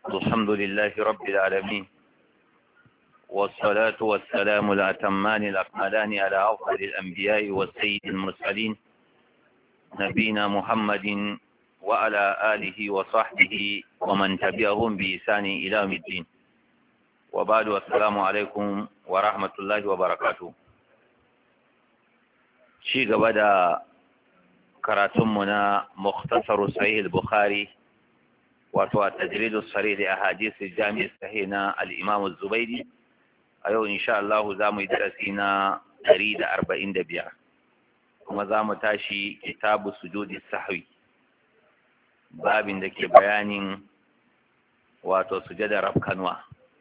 الحمد لله رب العالمين، والصلاة والسلام الأتمان الأكملان على أفضل الأنبياء والسيد المرسلين نبينا محمد وعلى آله وصحبه ومن تبعهم بإحسان إلى يوم الدين. وبعد، السلام عليكم ورحمة الله وبركاته. شيء بدأ كراتمنا مختصر صحيح البخاري وتجريد الصريح لأحاديث الجامع الصحيح الإمام الزبيدي. أيوة إن شاء الله زامو درسينا 145 kuma za mu tashi kitabu sujudi sahwi, babin da ke bayanin wato sujada rafkanwa.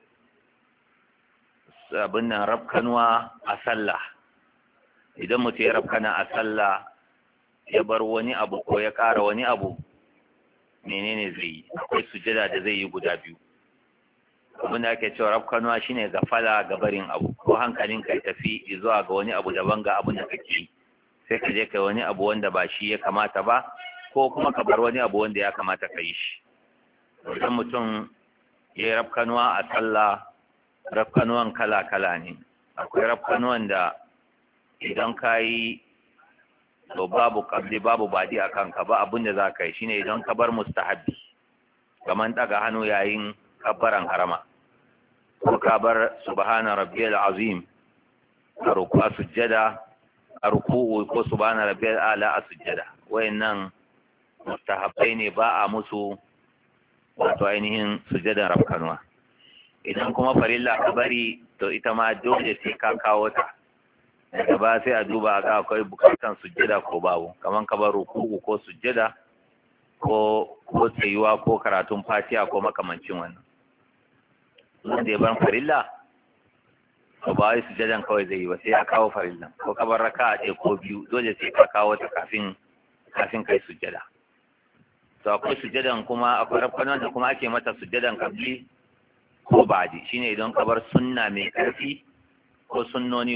Abin nan rafkanwa a sallah, idan mutum ya rafkana a sallah ya bar wani abu ko ya ƙara wani abu, menene zai yi? Akwai sujada da zai yi guda biyu. Abin da ake cewa rafkanwa shine gafala ga barin abu, ko hankalinka ya tafi zuwa ga wani abu daban ga abin da kake yi, sai ka je kai wani abu wanda ba shi ya kamata ba, ko kuma ka bar wani abu wanda ya kamata ka yi shi. Idan mutum ya yi rafkanuwa a sallah, rafkanuwan kala-kala ne. Akwai rafkanuwan da idan ka yi to babu kabli babu badi a kanka, ba abin da za ka yi shine idan ka bar mustahabbi, kamar daga hannu yayin kabbaran harama, ko ka bar subhana rabbiyal azim a ruku'a sujjada, a ruku'u ko subhana rabbiyal a'la a sujjada. Wayannan mustahabbai ne, ba a musu wato ainihin sujjadan rafkanuwa. Idan kuma farilla ka bari, to ita ma dole sai ka kawo ta, daga ba sai a duba ga akwai bukatan sujjada ko babu, kamar ka bar ruku'u ko sujjada ko tsayuwa ko karatun fatiha ko makamancin wannan. Wanda ya bar farilla to ba wai sujjadan kawai zai yi ba, sai ya kawo farillan. Ko ka bar raka'a ɗaya ko biyu, dole sai ka kawo ta kafin kai sujjada. To akwai sujjadan kuma, akwai rafkanon da kuma ake mata sujjadan kabli ko ba'di, shine idan ka bar sunna mai karfi ko sunnoni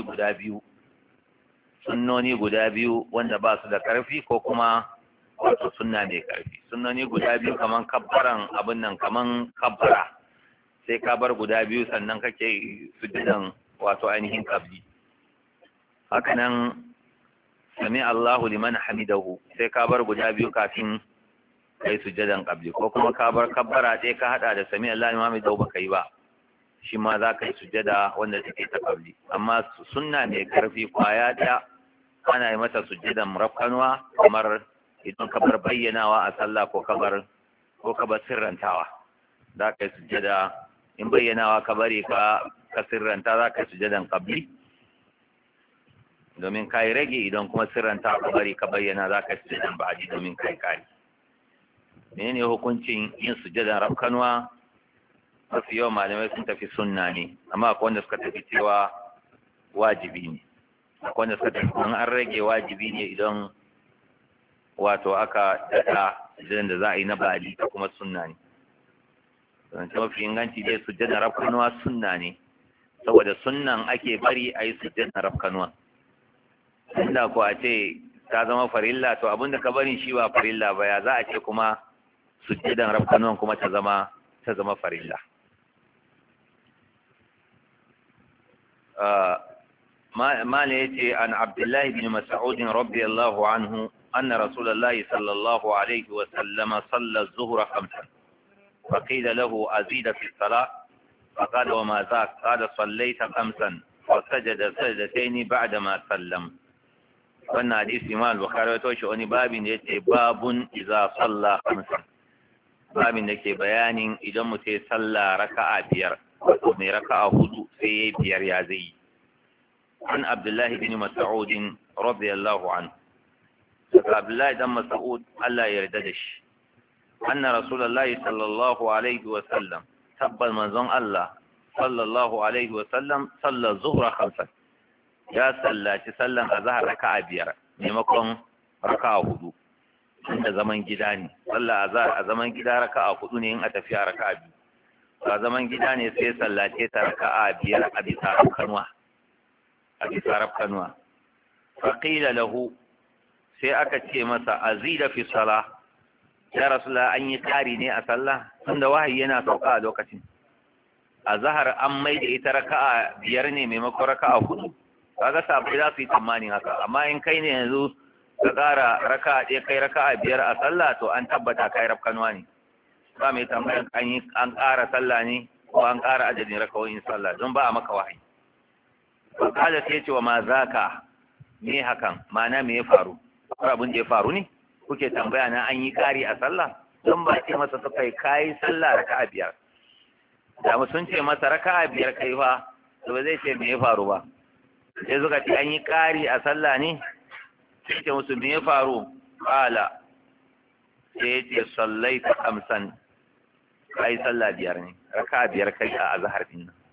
guda biyu wanda ba su da karfi, ko kuma wato sunna mai karfi. Sunnoni guda biyu kaman kabbaran abin nan, kaman kabbara sai ka bar guda biyu sannan kake sujjadan wato ainihin kabli. Haka nan sami Allahu liman hamidahu, sai ka bar guda biyu kafin kai sujjadan kabli, ko kuma ka bar kabbara ɗaya ka hada da sami Allahu liman hamidahu baka yi ba, shi ma za ka yi sujjada wanda take ta kabli. Amma sunna mai karfi kwaya ɗaya ana yi mata sujjadan rafkanuwa, kamar idan ka bar bayyanawa a sallah ko ka bar sirrantawa, za ka yi sujjada. In bayyanawa ka bari ka sirranta, za ka yi sujjadan kabli domin ka yi rage. Idan kuma sirranta ka bari ka bayyana, za ka yi sujjadan ba'di domin ka yi kari. Menene hukuncin yin sujjadan rafkanuwa? Mafi yawan malamai sun tafi sunna ne, amma akwai wanda suka tafi cewa wajibi ne. Akwai wanda suka tafi an rage wajibi ne idan wato aka daɗa sujjadan da za a yi na ba'di ta kuma sunna ne. Zance mafi inganci dai sujjadan rafkanuwa sunna ne, saboda sunnan ake bari a yi sujjadan rafkanuwa. Inda ko a ce ta zama farilla, to abinda ka bari shi ba farilla ba, ya za a ce kuma sujjadan rafkanuwan kuma ta zama farilla. ما يأتي عن عبد الله بن مسعود رضي الله عنه أن رسول الله صلى الله عليه وسلم صلى الظهر 5، فقيل له أزيد في الصلاة؟ فقال وما ذاك؟ قال صليت 5 وسجد سجدتين بعدما سلم. wannan hadisi ma al-Bukhari ya toshe wani babin da yake babun idza salla 5, babin da ke bayanin idan mutum ya salla raka'a 5, wato mai raka'a 4 sai ya 5 ya zai. An Abdullahi bin Mas'ud radiyallahu anhu, daga Abdullahi dan Mas'ud Allah ya yarda da shi, anna Rasulullahi sallallahu alaihi wa sallam, tabbal manzon Allah sallallahu alaihi wa sallam salla zuhra 5, ya sallaci sallan azhar raka'a 5 maimakon raka'a 4, inda zaman gida ne. Sallar azhar a zaman gida raka'a 4 ne, in a tafiya raka'a 2. A zaman gida ne sai sallace ta raka'a 5 a bisa rafkanuwa. Faqila lahu, sai aka ce masa azida fi sala, ya rasulullah an yi kari ne a sallah tunda wahayi yana sauka a lokacin azhar an mai da ita raka'a 5 ne maimakon raka'a 4 kaga sabai za su yi tsammanin haka amma in kai ne yanzu ka ƙara raka'a ɗaya kai raka'a 5 a sallah to an tabbata kai rafkanuwa ne ba mai tambayar an ƙara sallah ne ko an ƙara adadin rakawoyin sallah don ba a maka wahayi ba kada sai ce wa ma zaka me hakan ma'ana me ya faru abin da ya faru ne kuke tambaya na an yi ƙari a sallah don ba ce masa suka yi kayi sallah raka'a 5 da mu sun ce masa raka'a 5 kai fa to ba zai ce me ya faru ba sai suka ce an yi ƙari a sallah ne sai ce musu me ya faru qala sai ya ce sallaita khamsan kai sallah 5 ne raka'a 5 kai a azhar din nan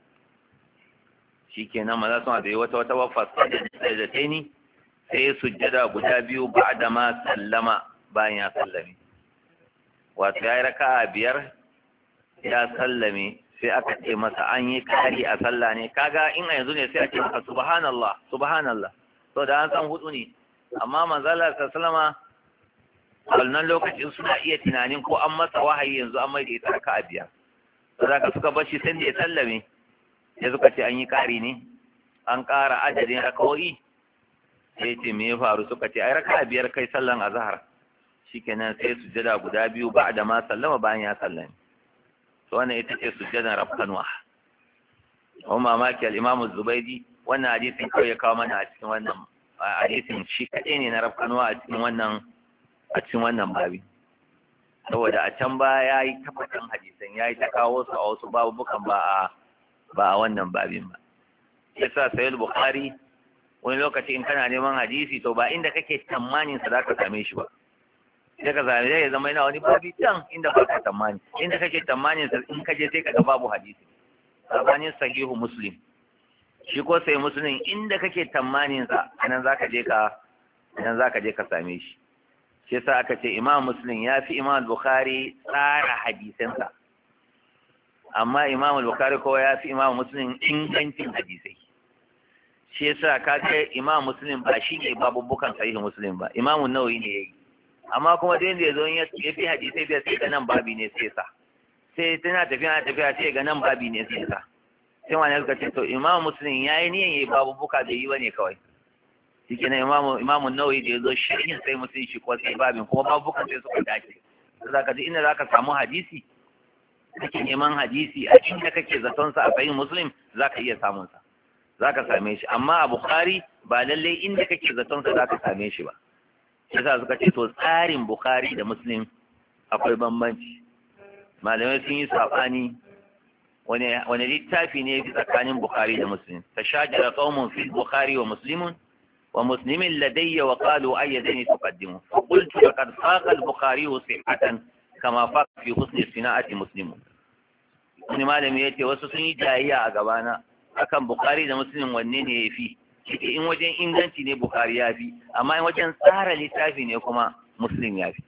shikenan maza sun da wata waffa da taini sai sujjada guda biyu ba'da ma sallama bayan ya sallame wato yayi raka'a 5 ya sallame sai aka ce masa an yi kari a sallah ne kaga in a yanzu ne sai a ce masa subhanallah subhanallah to da an san hudu ne amma manzala sallama wannan lokacin suna iya tunanin ko an masa wahayi yanzu an mai da ita raka'a 5 saboda suka bar shi sai da ya sallame sai suka ce an yi kari ne an ƙara adadin rakawoyi sai ce me ya faru suka ce ai raka'a 5 kai sallan azhar shikenan sai sujjada guda biyu ba'da ma sallama bayan ya sallame to wannan ita ce sujjadan rafkanwa wa mamaki al-imam az-zubaydi wannan hadisin kawai ya kawo mana a cikin wannan hadisin shi kadai ne na rafkanwa a cikin wannan babi saboda a can ba yayi tabbatan hadisan yayi ta kawo su a wasu babukan ba a wannan babin ba yasa sayyid bukhari wani lokaci in kana neman hadisi to ba inda kake tsammanin sa zaka same shi ba sai ka zame ya zama yana wani babi can inda ba ka tsammani inda kake tsammanin sa in kaje sai ka ga babu hadisi sabanin sahihu muslim shi ko sai muslim inda kake tsammanin sa anan zaka je ka same shi shi yasa aka ce imam muslim ya fi imam bukhari tsara hadisansa amma imam bukhari ko ya fi imam muslim ingancin hadisai shi yasa kaga imam muslim ba shi ne babubukan sahihu muslim ba imam an-nawawi ne yayi amma kuma da yanda yazo ya fi hadisai bai sai ga nan babi ne sai sa sai tana tafiya sai ga nan babi ne sai sa sai wani suka ce to imam muslim yayi niyan yayi babubuka da yi bane kawai shike na imam an-nawawi da yazo sharhin sai muslim shi ko sai babin kuma babubukan sai suka dace zaka ji inda zaka samu hadisi kake neman hadisi a inda kake zaton sa a sahihin muslim zaka iya samun sa zaka same shi amma a bukhari ba lalle inda kake zaton sa zaka same shi ba yasa suka ce to tsarin bukhari da muslim akwai bambanci malamai sun yi sabani wani littafi ne fi tsakanin bukhari da muslim tashajara qaumun fi bukhari wa muslimun wa muslimin ladayya wa qalu ayyadani tuqaddimu fa qultu laqad faqa al-bukhari sihhatan kama faqa fi husni sina'ati muslimun wani malami yace wasu sun yi jayayya a gabana akan bukhari da muslim wanne ne yafi in wajen inganci ne bukhari yafi amma in wajen tsara littafi ne kuma muslim yafi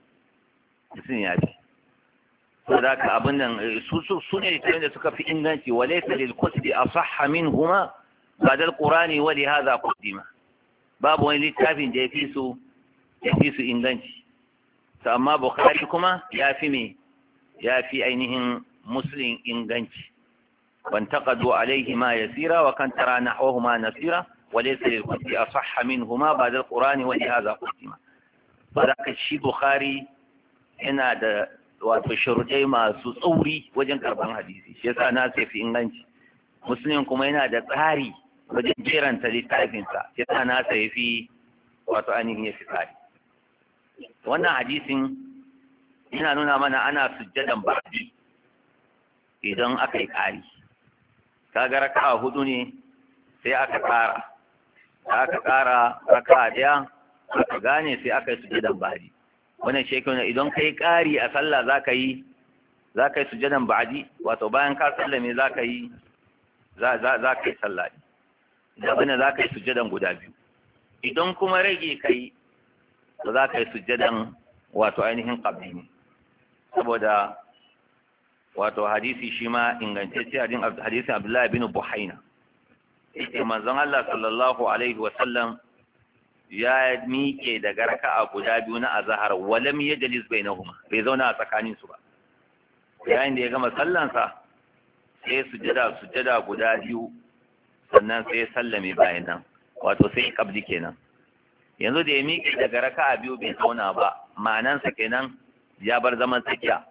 to da ka abin nan su ne littafin da suka fi inganci wa laysa lil kutubi asahha minhuma ba'da al-qur'ani wa li hadha qaddima babu wani littafin da yafi su inganci to amma bukhari kuma yafi ainihin muslim inganci وانتقدوا عليهما يسيرا وكان ترى نحوهما نسيرا وليس للكتب أصح منهما بعد القرآن ولهذا قدم فذاك الشيء بخاري هنا ده وتشرجي ما سوري وجن كربان حديثي شيء ناس في إنجلش مسلم كما هنا ده تاري وجن جيران تلتعفين سا شيء ناس في وتأني هي في تاري وانا حديث هنا نونا منا أنا سجدا بعدي idan aka yi ƙari kaga raka'a 4 ne sai aka ƙara raka'a 1 aka gane sai aka yi sujudan ba'di wannan shi yake idan kai ƙari a sallah zaka yi sujudan ba'di wato bayan ka sallame zaka yi sallah da bane zaka yi sujudan guda biyu idan kuma rage kai to zaka yi sujudan wato ainihin qabli ne saboda wato hadisi shi ma ingantacce hadisin Abdullahi bin Buhaina yake manzon Allah sallallahu alaihi wa sallam ya miƙe daga raka'a guda biyu na azhar walam yajlis bainahuma bai zauna a tsakanin su ba yayin da ya gama sallansa sai sujada guda biyu sannan sai ya sallame bayan nan wato sai kabli kenan yanzu da ya miƙe daga raka'a biyu bai zauna ba ma'anansa kenan ya bar zaman tsakiya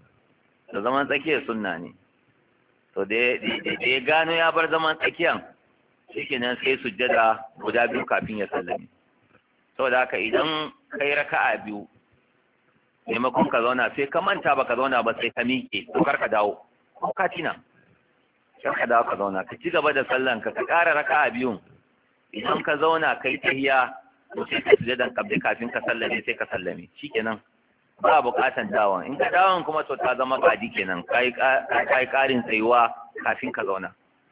da zaman tsakiyar sunna ne to da ya gano ya bar zaman tsakiyan shikenan sai sujjada guda biyu kafin ya sallame saboda haka idan kai raka'a biyu maimakon ka zauna sai ka manta ba ka zauna ba sai ka miƙe to kar ka dawo ko ka tina kar ka dawo ka zauna ka ci gaba da sallan ka ƙara raka'a biyun idan ka zauna kai tahiya to sai ka sujjadan kabli kafin ka sallame sai ka sallame shikenan ba buƙatan dawon in ka dawon kuma to ta zama baji kenan kai ƙarin tsayuwa kafin ka zauna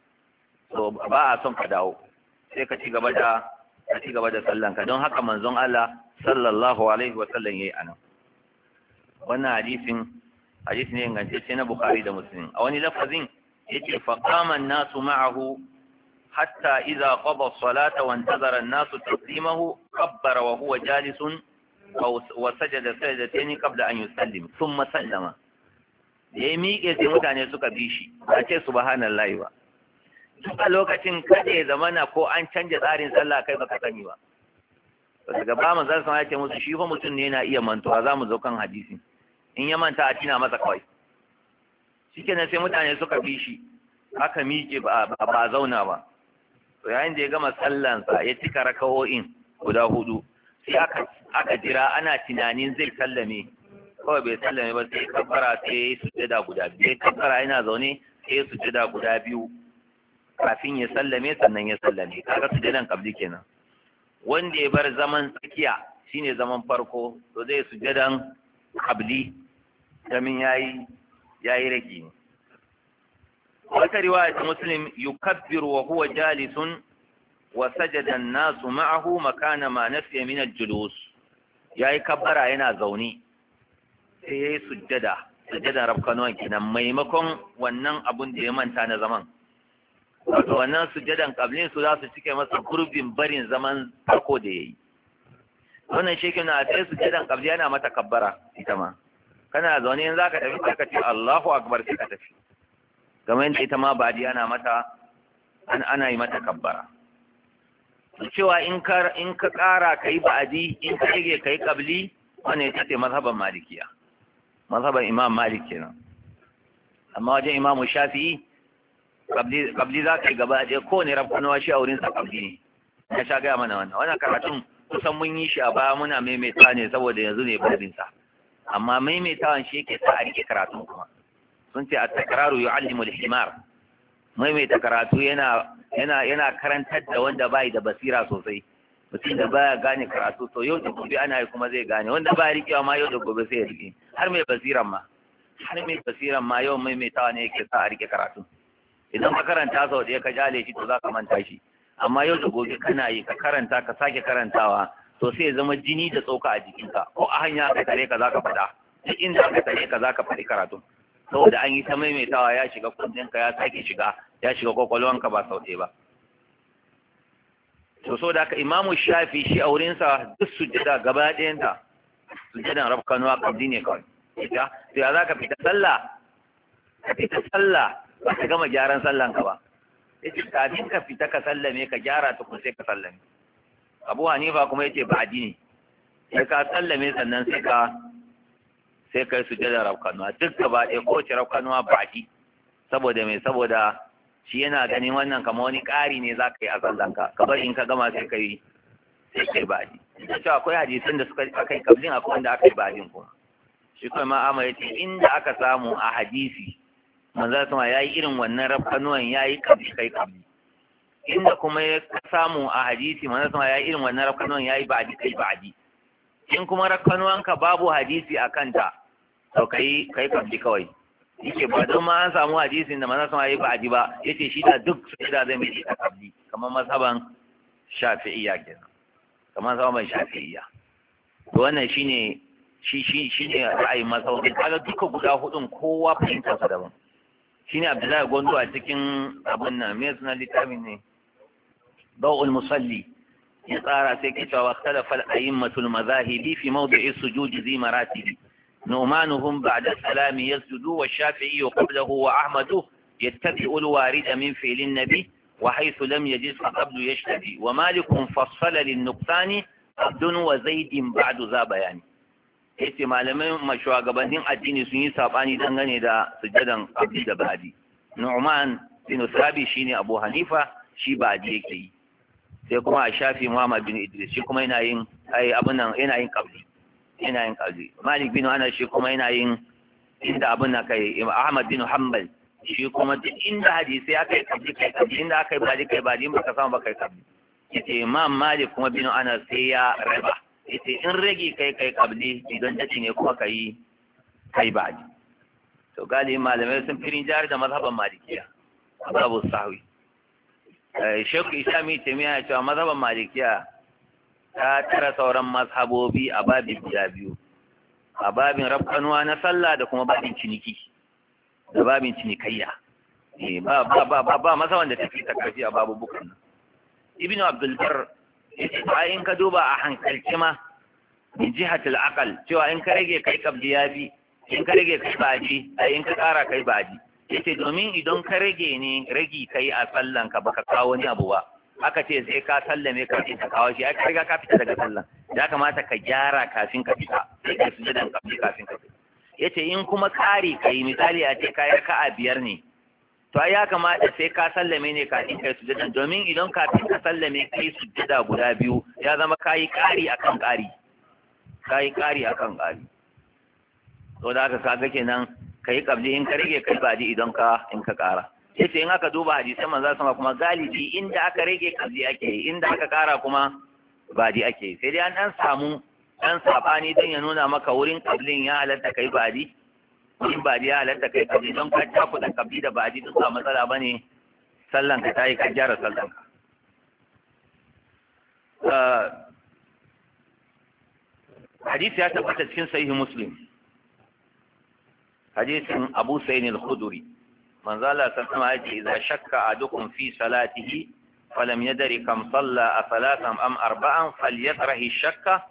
so ba a son ka dawo sai ka ci gaba da sallanka don haka manzon Allah sallallahu alaihi wa sallam yayi anan wannan hadisi ne ingantacce na Bukhari da Muslim a wani lafazin yace fa qama an-nasu ma'ahu hatta idza qada as-salata wa intazara an-nasu taslimahu kabbara wa huwa jalisun wa sajada sajdatayn qabla an yusallim thumma sallama yayi miƙe sai mutane suka bi shi ba ce subhanallahi ba duk a lokacin kada ya zamana ko an canja tsarin sallah kai baka sani ba daga ba mu zan san ya ce musu shi fa mutum ne yana iya mantuwa za mu zo kan hadisi in ya manta a tina masa kawai shikenan sai mutane suka bi shi aka miƙe ba zauna ba to yayin da ya gama sallansa ya cika rakawo'in guda hudu sai aka jira ana tunanin zai sallame kawai bai sallame ba sai kabbara sai sujjada guda biyu sai kabbara yana zaune sai sujjada guda biyu kafin ya sallame sannan ya sallame kaga sujjadan kabli kenan wanda ya bar zaman tsakiya shine zaman farko to zai sujjadan kabli domin yayi rage wata riwaya ta Muslim yukabbiru wa huwa jalisun wa sajada an-nasu ma'ahu makana ma nafiya min al-julus yayi kabbara yana zaune sai yayi sujjadan rabkanuwan kenan maimakon wannan abun da ya manta na zaman wato wannan sujjadan kablin su za su cike masa gurbin barin zaman farko da yayi wannan shekin na sai sujjadan kabli yana mata kabbara ita ma kana zaune in zaka tafi ka ce Allahu akbar sai ka tafi kamar yadda ita ma badi ana yi mata kabbara cewa in ka kara kai ba'adi in ka rage kai kabli wannan ita ce mazhaban malikiya mazhaban imam malik kenan amma wajen imam shafi'i kabli za ka yi gaba ɗaya kowane rafkanawa shi a wurinsa kabli ne ya sha gaya mana wannan karatun kusan mun yi shi a baya muna maimaita ne saboda yanzu ne babinsa amma maimaitawan shi yake sa a rike karatun kuma sun ce at-takraru yu'allimu al-himar maimaita karatu yana karantar da wanda bai da basira sosai mutum da baya gane karatu to yau da gobe ana yi kuma zai gane wanda baya rikewa ma yau da gobe sai ya rike har mai basiran ma yau maimaitawa ne yake sa a rike karatu idan ka karanta sau ɗaya ka jale shi to za ka manta shi amma yau da gobe kana yi ka karanta ka sake karantawa to sai ya zama jini da tsoka a jikinka ko a hanya aka tare ka za ka faɗa duk inda aka tare ka za ka faɗi karatu saboda an yi ta maimaitawa ya shiga kundinka ya sake shiga ya shiga kwakwalwanka ba sau ɗaya ba to so da imamu shafi shi a wurinsa duk sujjada gaba ɗayanta sujjadan rafkanuwa kabdi ne kawai ita to ya za ka fita sallah ba ka gama gyaran sallanka ba yace kafin ka fita ka sallame ka gyara ta kun sai ka sallame Abu Hanifa kuma yace ba addini sai ka sallame sannan sai kai sujjada rafkanuwa duk gaba ɗaya kowace rafkanuwa baki saboda shi yana ganin wannan kama wani ƙari ne za ka yi a sallanka ka bar in ka gama sai kai baki da cewa akwai hadisin da aka yi kablin akwai wanda aka yi badin kuma shi kuma ma'amma ya ce inda aka samu a hadisi manzo sama ya yi irin wannan rafkanuwan ya yi kabli kai kabli inda kuma ya samu a hadisi manzo sama ya yi irin wannan rafkanuwan ya yi ba'adi kai ba'adi in kuma rafkanuwanka babu hadisi a kanta to kai kabli kawai yake ba don ma an samu hadisin da manzo sama ya yi ba'adi ba yace shi da duk sai da zai mai ta kabli kamar mazhaban shafi'iyya kenan kamar mazhaban shafi'iyya to wannan shine ra'ayin mazhabin kaga duka guda hudun kowa fahimtar sa daban shine Abdullahi Gondo a cikin abin nan me suna littafin ne Bawul Musalli ya tsara sai ke cewa ikhtalafa al-a'immatul mazahibi fi mawdi'i sujudi zi maratibi nu'manuhum ba'da salami yasjudu wa shafi'i qablahu wa ahmadu yattabi'u al-warid min fi'li an-nabi wa haythu lam yajid fa qablu yashtabi wa malikun fassala lin-nuqsani abdun wa zaidin ba'du za bayani. Yace malamai mashugabannin addini sun yi sabani dangane da sujadan qabli da ba'di. Nu'man bin Sabi shine Abu Hanifa shi ba'di yake yi. Sai kuma a shafi Muhammad bin Idris shi kuma yana yin yana yin qabli. Malik bin Anas shi kuma yana yin inda abun nan kai Ahmad bin Hanbal shi kuma duk inda hadisi aka yi qabli inda aka yi ba'di in baka samu baka yi qabli. Yace Imam Malik kuma bin Anas sai ya raba. Yace in rage kai qabli idan dace ne kuma kai ba'di. To gali malamai sun firin jari da mazhaban Malikiya babu sahwi. Shekul Islami Taimiyya ya cewa mazhaban Malikiya ta tara sauran mazhabobi a babin guda biyu, a babin rafkanuwa na sallah da kuma babin ciniki da babin cinikayya. Ba mazhaban da take ta karfi a babu bukan nan. Ibn Abdul Barr yace in ka duba a hankalci ma min jihatul aqal cewa in ka rage kai kabdi yafi, in ka rage kai baji in ka kara kai baji. Yace domin idan ka rage ne ragi kai a sallan ka baka kawo wani abu ba, aka ce sai ka sallame kafin ka kawo shi, aka riga ka fita daga sallan, ya kamata ka gyara kafin ka fita, sai ka fita dan kabli kafin ka fita. Yace in kuma kari kai misali a ce kai raka'a 5 ne, to ai ya kamata sai ka sallame ne kafin kai sujada, domin idan kafin ka sallame kai sujada guda biyu ya zama kai kari akan kari, to da haka kaga kenan kai kabli in ka rage kai baji idan in ka kara. Yace in aka duba hadisan manzo sama kuma galibi inda aka rage kabli ake yi, inda aka kara kuma baji ake yi. Sai dai an dan samu dan sabani dan ya nuna maka wurin kablin ya halatta kai baji, in baji ya halatta kai kabli, don ka ta kuɗa kabli da baji duk ba matsala bane, sallan ka tayi ka gyara sallan ka. Hadisi ya tabbata cikin sahih Muslim, hadisin Abu Sa'id al-Khudri, manzo Allah sallallahu alaihi wasallam ya ce idza shakka ahadukum fi salatihi falam yadri kam salla asalatan am arba'an falyatrahi shakka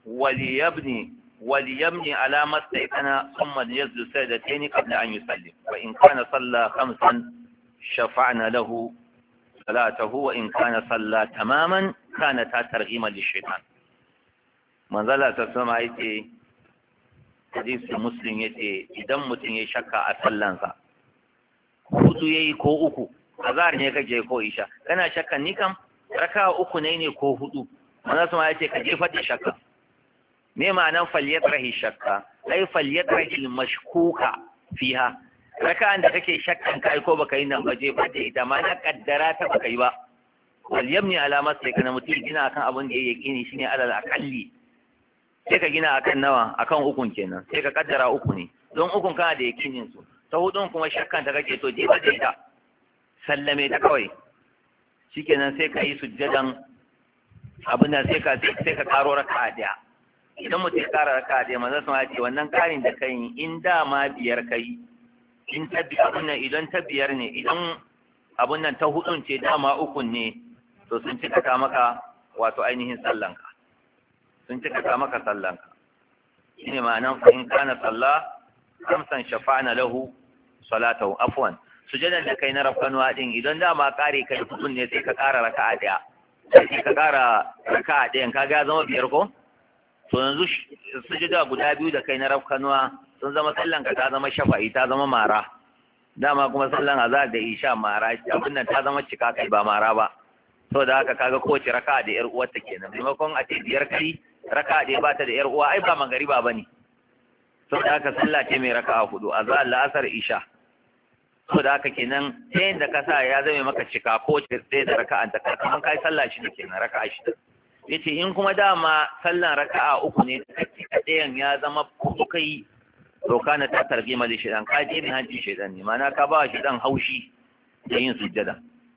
وليبني على ما استيقن ثم يسجد سجدتين قبل أن يسلم وإن كان صلى 5 شفعنا له صلاته وإن كان صلى تماما كانت ترغيما للشيطان. من ذا لا تسمع يتي حديث مسلم يتي إذا متن يشكى أسلنسا hudu yayi ko uku, azhar ne kake ko isha kana shakka ni kam raka uku ne ko hudu, manzo sama yace ka jefa da shakka. Me ma'anan falyatrahi shakka? Ai falyatrahi mashkuka fiha, raka'an da kake shakkan kai ko baka yi nan ba jefa da ita, ma na kaddara ta baka yi ba. wal yamni alamat sai kana mutum gina akan abin da ya yaqini shine alal aqalli, sai ka gina akan nawa, akan ukun kenan, sai ka kaddara uku ne don ukun kana da yaqinin su, ta hudun kuma shakkan ta kake to jefa da ita, sallame ta kawai shikenan, sai ka yi sujjadan abin nan, sai ka karo raka'a daya. Idan mutum ya kara raka'a daya manzo sun ce wannan karin da kai in da ma 5 kai, in ta bi abin nan idan ta 5 ne, idan abin nan ta hudun ce dama ukun ne, to sun cika ta maka wato ainihin sallanka, sun cika ta maka sallanka. Shine ma'anan fa in kana salla 5 shafa'na lahu salatahu, afwan sujadan da kai na rafkanuwa din idan dama kare kai hudun ne sai ka kara raka'a daya, sai ka kara raka'a dayan, kaga zama 5 ko? To yanzu sujada guda biyu da kai na rafkanuwa sun zama sallanka ta zama shafa'i, ta zama mara. Dama kuma sallan azhar da isha mara, abin nan ta zama cika kai ba mara ba. Saboda haka kaga kowace raka'a da yar uwarta kenan, maimakon a ce 5 kai raka'a da ba ta da yar uwa, ai ba magariba bane. Saboda haka sallah ce mai raka'a 4, azhar la'asar isha. Saboda haka kenan sai da ka sa ya zame maka cika ko sai da raka'an ta, kaman kai sallah shi kenan raka'a 6. Yace in kuma dama sallan raka'a 3 ne, kake ɗayan ya zama ko kai, to kana ta targima da shedan, ka je ne hanci shedan ne, ma'ana ka ba shedan haushi da yin sujjada.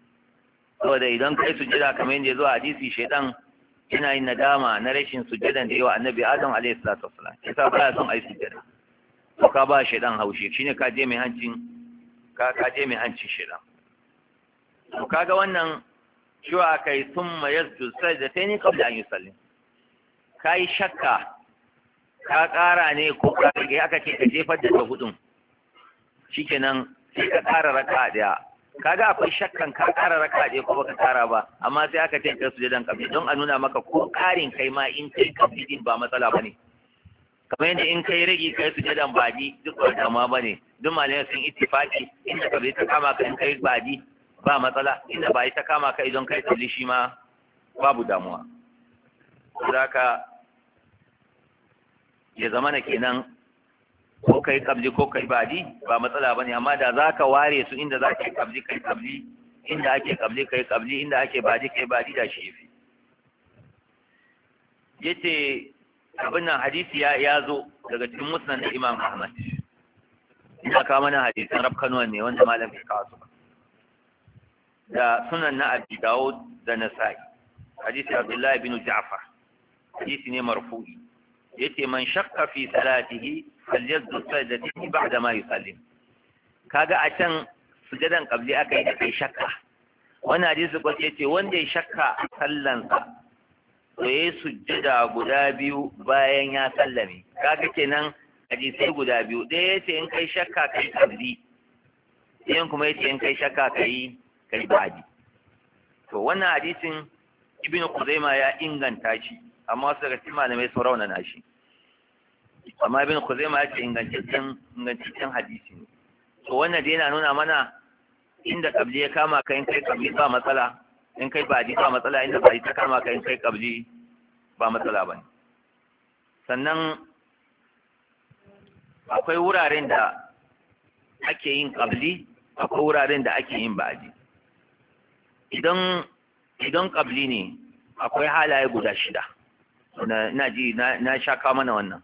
Saboda idan kai sujjada kamar yadda zuwa hadisi, shedan yana yin nadama na rashin sujjadan da yawa annabi Adam alaihi salatu wassalam, yasa baya son ai sujjada. To ka ba shedan haushi, shine ka je mai hancin shedan. To kaga wannan cewa kai thumma yasjudu sajdatayn qabla an yusallim. Kai shakka ka ƙara ne ko ka rage, aka ce ka jefar da hudun shikenan sai ka ƙara raka'a daya. Kaga akwai shakkan ka ƙara raka'a daya ko baka ƙara ba, amma sai aka ce ka sujudan qabli don a nuna maka ko ƙarin kai ma in kai qabli din ba matsala bane. Kamar yadda in kai rage kai sujudan badi duk ba dama bane. Duk malamai sun ittifaqi inda qabli ta kama ka in kai badi ba matsala, inda ba ta kama ka idan kai qabli shi ma babu damuwa. Zaka ya zama na kenan ko kai kabli ko kai badi ba matsala bane, amma da zaka ware su inda zaka yi kabli kai kabli, inda ake kabli kai kabli, inda ake badi kai badi da shi yafi. Yace abin nan hadisi ya zo daga cikin musnad da Imam Ahmad. Ina kawo mana hadisin rafkanuwan ne wanda malam ya kawo su da sunan na Abi Dawud da Nasa'i. Hadisi Abdullah ibn Ja'far, hadisi ne marfu'i. yace man shakka fi salatihi falyasjud sajdatayn ba'da ma yusallim. Kaga a can sujadan qabli aka yi da kai shakka. Wannan hadisi ko yace wanda ya shakka a sallansa to yayi sujjada guda biyu bayan ya sallame. Kaga kenan hadisai guda biyu, ɗaya yace in kai shakka kai qabli, ɗayan kuma yace in kai shakka kai ba'di. To wannan hadisin Ibn Khuzaimah ya inganta shi, amma wasu daga cikin malamai sun raunana shi. Amma Ibn Khuzaimah ya ce ingantaccen hadisi ne. To wannan dai yana nuna mana inda kabli ya kama ka in kai kabli ba matsala, in kai badi ba matsala, inda badi ta kama ka in kai kabli ba matsala bane. Sannan akwai wuraren da ake yin kabli, akwai wuraren da ake yin badi. Idan kabli ne akwai halaye guda 6. Na sha kawo mana wannan.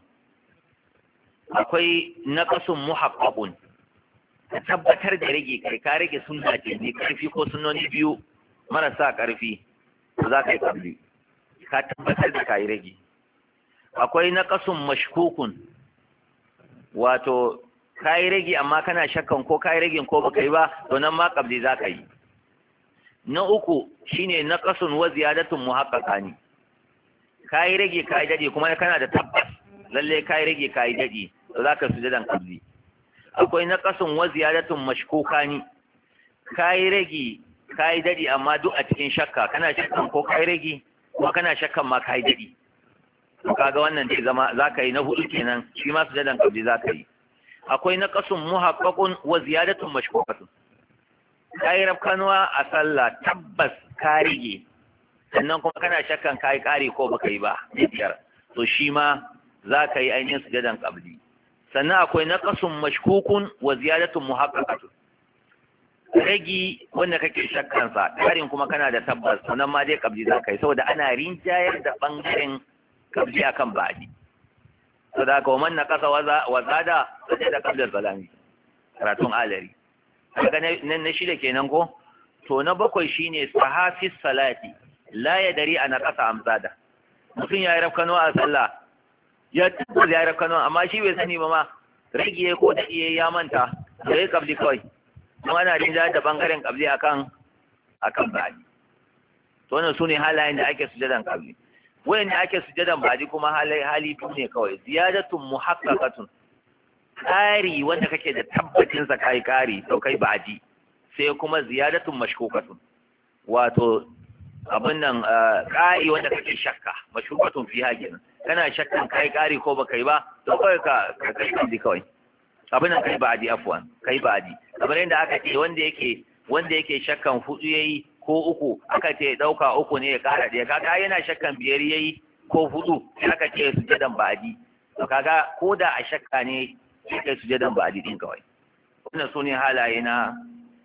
Akwai naqasun muhaqqaqun, ka tabbatar da rage kai ka rage sunna ce ne karfi ko sunnoni biyu marasa karfi, za ka yi kabli, ka tabbatar da kai rage. Akwai naqasun mashkukun, wato kai rage amma kana shakkan ko kai rage ko baka yi ba, to nan ma kabli za ka yi. Na uku shine naqasun wa ziyadatun muhaqqaqani, kai rage kai dade kuma kana da tabbas lalle kai rage kai dade, za ka sujudan qabli. Akwai naqasun wa ziyadatun mashkukani, kai rage kai dade amma duk a cikin shakka, kana shakkan ko kai rage kuma kana shakkan ma kai dade. To kaga wannan zai zama za ka yi na hudu kenan, shi ma sujudan qabli za ka yi. Akwai naqasun muhaqqaqun wa ziyadatun mashkukatun, kai rafkanuwa a sallah tabbas ka rage, sannan kuma kana shakkan kai kare ko baka yi ba biyar, to shi ma za ka yi ainihin sujadan qabli. Sannan akwai naqasun mashkukun wa ziyadatun muhaqqaqatun, ragi wanda kake shakkan sa, karin kuma kana da tabbas, sannan ma dai qabli za ka yi, saboda ana rinjayar da bangaren qabli akan ba'di. Saboda haka man naqasa wa zada sajada qabla salami, karatun alari. Kaga na shida kenan ko? To na bakwai shine sahafis salati la yadri ana qasa amsada. Mutum ya yi rafkano a sallah, ya tabbata ya yi rafkano amma shi bai sani ba ma, rage ko da iya ya manta, da ya kabli kawai. Kuma ana rinja da bangaren kabli akan ba'di. To wannan sune halayen da ake sujadan kabli. Wayan da ake sujadan ba'di kuma hali biyu ne kawai, ziyadatun muhaqqaqatun, ƙari wanda kake da tabbacin sa kai ƙari to kai ba'di, sai kuma ziyadatun mashkukatun, wato abin nan ƙari wanda kake shakka, mashkukatun fi hakin, kana shakkan kai ƙari ko baka yi ba, to kawai ka kai kabli kawai, abin nan kai ba'di, afwan kai ba'di. Kamar yadda aka ce wanda yake shakkan 4 yayi ko 3, aka ce dauka 3 ne ya ƙara ɗaya, kaga yana shakkan 5 yayi ko 4, aka ce sujadan ba'di. To kaga ko da a shakka ne sai kai sujadan ba'di din kawai. Wannan sune halaye na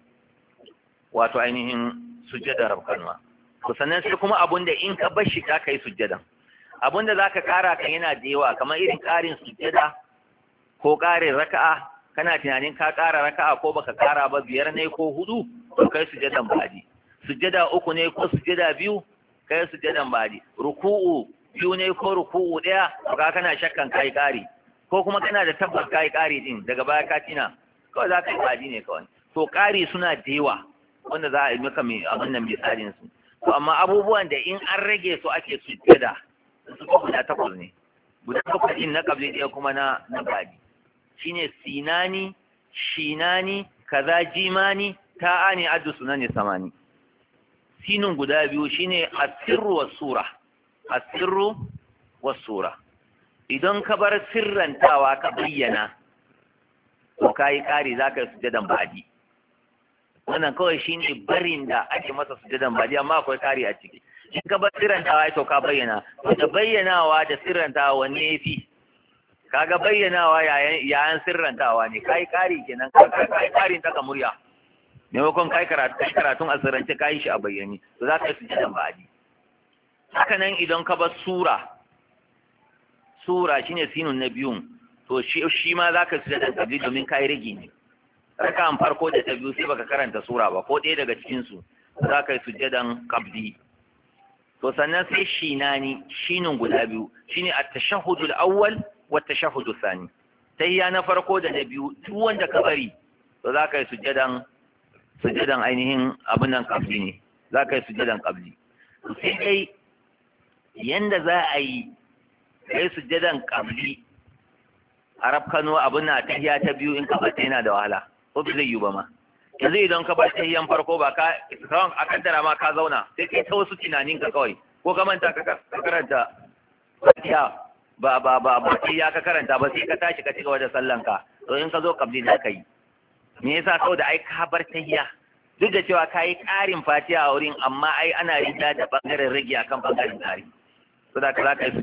wato ainihin sujjadar rafkanwa. To sannan sai kuma abunda in ka bar shi ka kai sujjadan, abunda zaka kara kan yana da yawa, kamar irin karin sujjada ko karin raka'a, kana tunanin ka kara raka'a ko baka kara ba, 5 ne ko 4, to kai sujjadan ba'di. Sujjada 3 ne ko sujjada 2, kai sujjadan ba'di. Ruku'u 2 ne ko ruku'u 1, to ka kana shakkan kai kari, ko kuma kana da tabbas kai kari din daga baya ka tina, kawai za ka yi ba'di ne kawai. To kari suna da yawa wanda za a yi maka mai abin nan misalin su. to amma abubuwan da in an rage su ake sujjada su ko guda 8 ne, guda 8 din na qabli ɗaya kuma na ba'di shine sinani, shinani, kaza, jimani, ta'ani, addu sunani samani. Sinun guda biyu shine asirru was sura, asirru was sura. Idan ka bar sirrantawa ka bayyana to kai kari zaka yi sujudan ba'di. Wannan kawai shine barin da ake masa sujudan ba'di, amma akwai kari a ciki. In ka bar sirrantawa to ka bayyana, to da bayyanawa da sirrantawa wanne yafi? Kaga bayyanawa yayan sirrantawa ne, kai kari kenan, kai karin ta murya. Maimakon kai karatun asirrance kai shi a bayyane, to za ka yi sujudan ba'di. Haka nan idan ka bar sura shine sinun na biyun, to shi ma za ka yi sujudan qabli domin kai rigi ne. Raka'an farko da ta biyu sai baka karanta sura ba, ko ɗaya daga cikin su za ka yi sujudan qabli. To sannan sai shinun guda biyu shine at-tashahhudul awwal wa at-tashahhudus thani. Tayya na farko da na biyu duk wanda ka bari to za ka yi sujadan ainihin abin nan qabli ne, za ka yi sujadan qabli. Sai dai yanda za a yi kai sujadan qabli a rafkano abin na tayya ta biyu in ka bata yana da wahala, ko bai zai yi ba ma. Yanzu idan ka bar tayyan farko ba ka kawai a kaddara ma ka zauna sai kai ta wasu tunanin ka kawai, ko ka manta ka karanta fatiha ba tayya ka karanta ba, sai ka tashi ka cigaba da sallan ka, to in ka zo qabli za ka yi. Me yasa? saboda ai ka bar tayya, duk da cewa ka yi ƙarin fatiha a wurin, amma ai ana rida da bangaren rage akan bangaren ƙari, so da ka za ka yi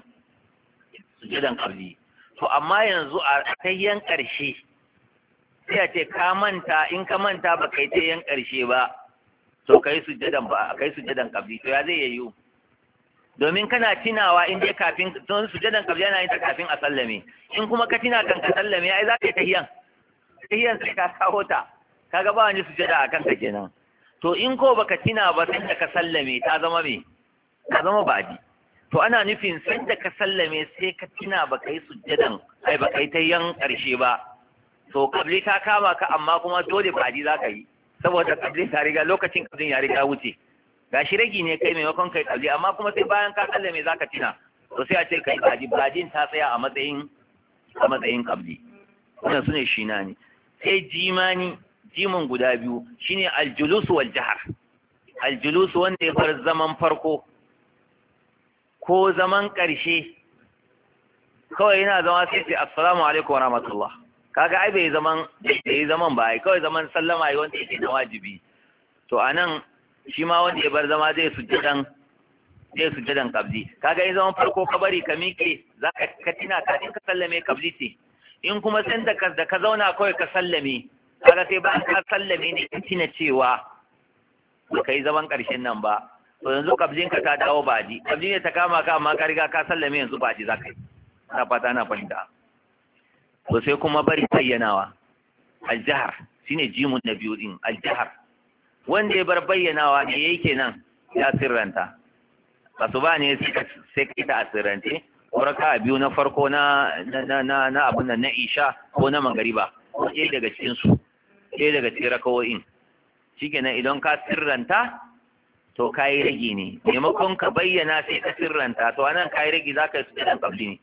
sujudan qabli. To amma yanzu a tayyan ƙarshe sai a ce ka manta, in ka manta ba kai tayyan ƙarshe ba to kai sujudan qabli, to ya zai yiwu? Domin kana tinawa in dai kafin, don sujudan qabli yana yin ta kafin a sallame, in kuma ka tina kan ka sallame ai za ka yi tayyan sai ka kawo ta, kaga ba wani sujada a kanka kenan. To in ko baka tina ba sai da ka sallame ta zama me? Ta zama ba'di. To ana nufin sai da ka sallame sai ka tina baka yi sujadan, ai baka yi tayyan ƙarshe ba, to qabli ta kama ka, amma kuma dole ba'di za ka yi, saboda qabli ta riga, lokacin qablin ya riga wuce. Gashi ragi ne kai maimakon kai qabli, amma kuma sai bayan ka sallame za ka tina, to sai a ce kai ba'din ta tsaya a matsayin qabli. Wannan sune shinani. Sai jimin guda biyu shine aljulus wal jahar. Aljulus wanda ya bar zaman farko ko zaman ƙarshe, kawai yana zama sai ce assalamu alaikum wa rahmatullah, kaga ai bai zaman ba, ai kawai zaman sallama yi wanda yake na wajibi. To anan shi ma wanda ya bar zama zai sujjadan qabli. Kaga in zaman farko ka bari ka miƙe, za ka tina kafin ka sallame qabli ce. In kuma san da ka zauna kawai ka sallame, kaga sai ba ka sallame ne ka tina cewa ba ka yi zaman ƙarshen nan ba, to yanzu kablin ka ta dawo baji, kabli ne ta kama ka amma ka riga ka sallame, yanzu baji za ka yi. Ana fata na fahimta. To sai kuma bari bayyanawa, aljahar shine jimun na biyu din, aljahar wanda ya bar bayyanawa ne yayi kenan, ya sirranta. Asuba ne sai kai ta asirrante, ko raka biyu na farko na abun nan na isha ko na magariba, ko ɗaya daga cikin su, ɗaya daga cikin rakawoyin. Shikenan idan ka sirranta to kayi rage ne, maimakon ka bayyana sai ka sirranta, to anan kayi rage za ka yi sujudan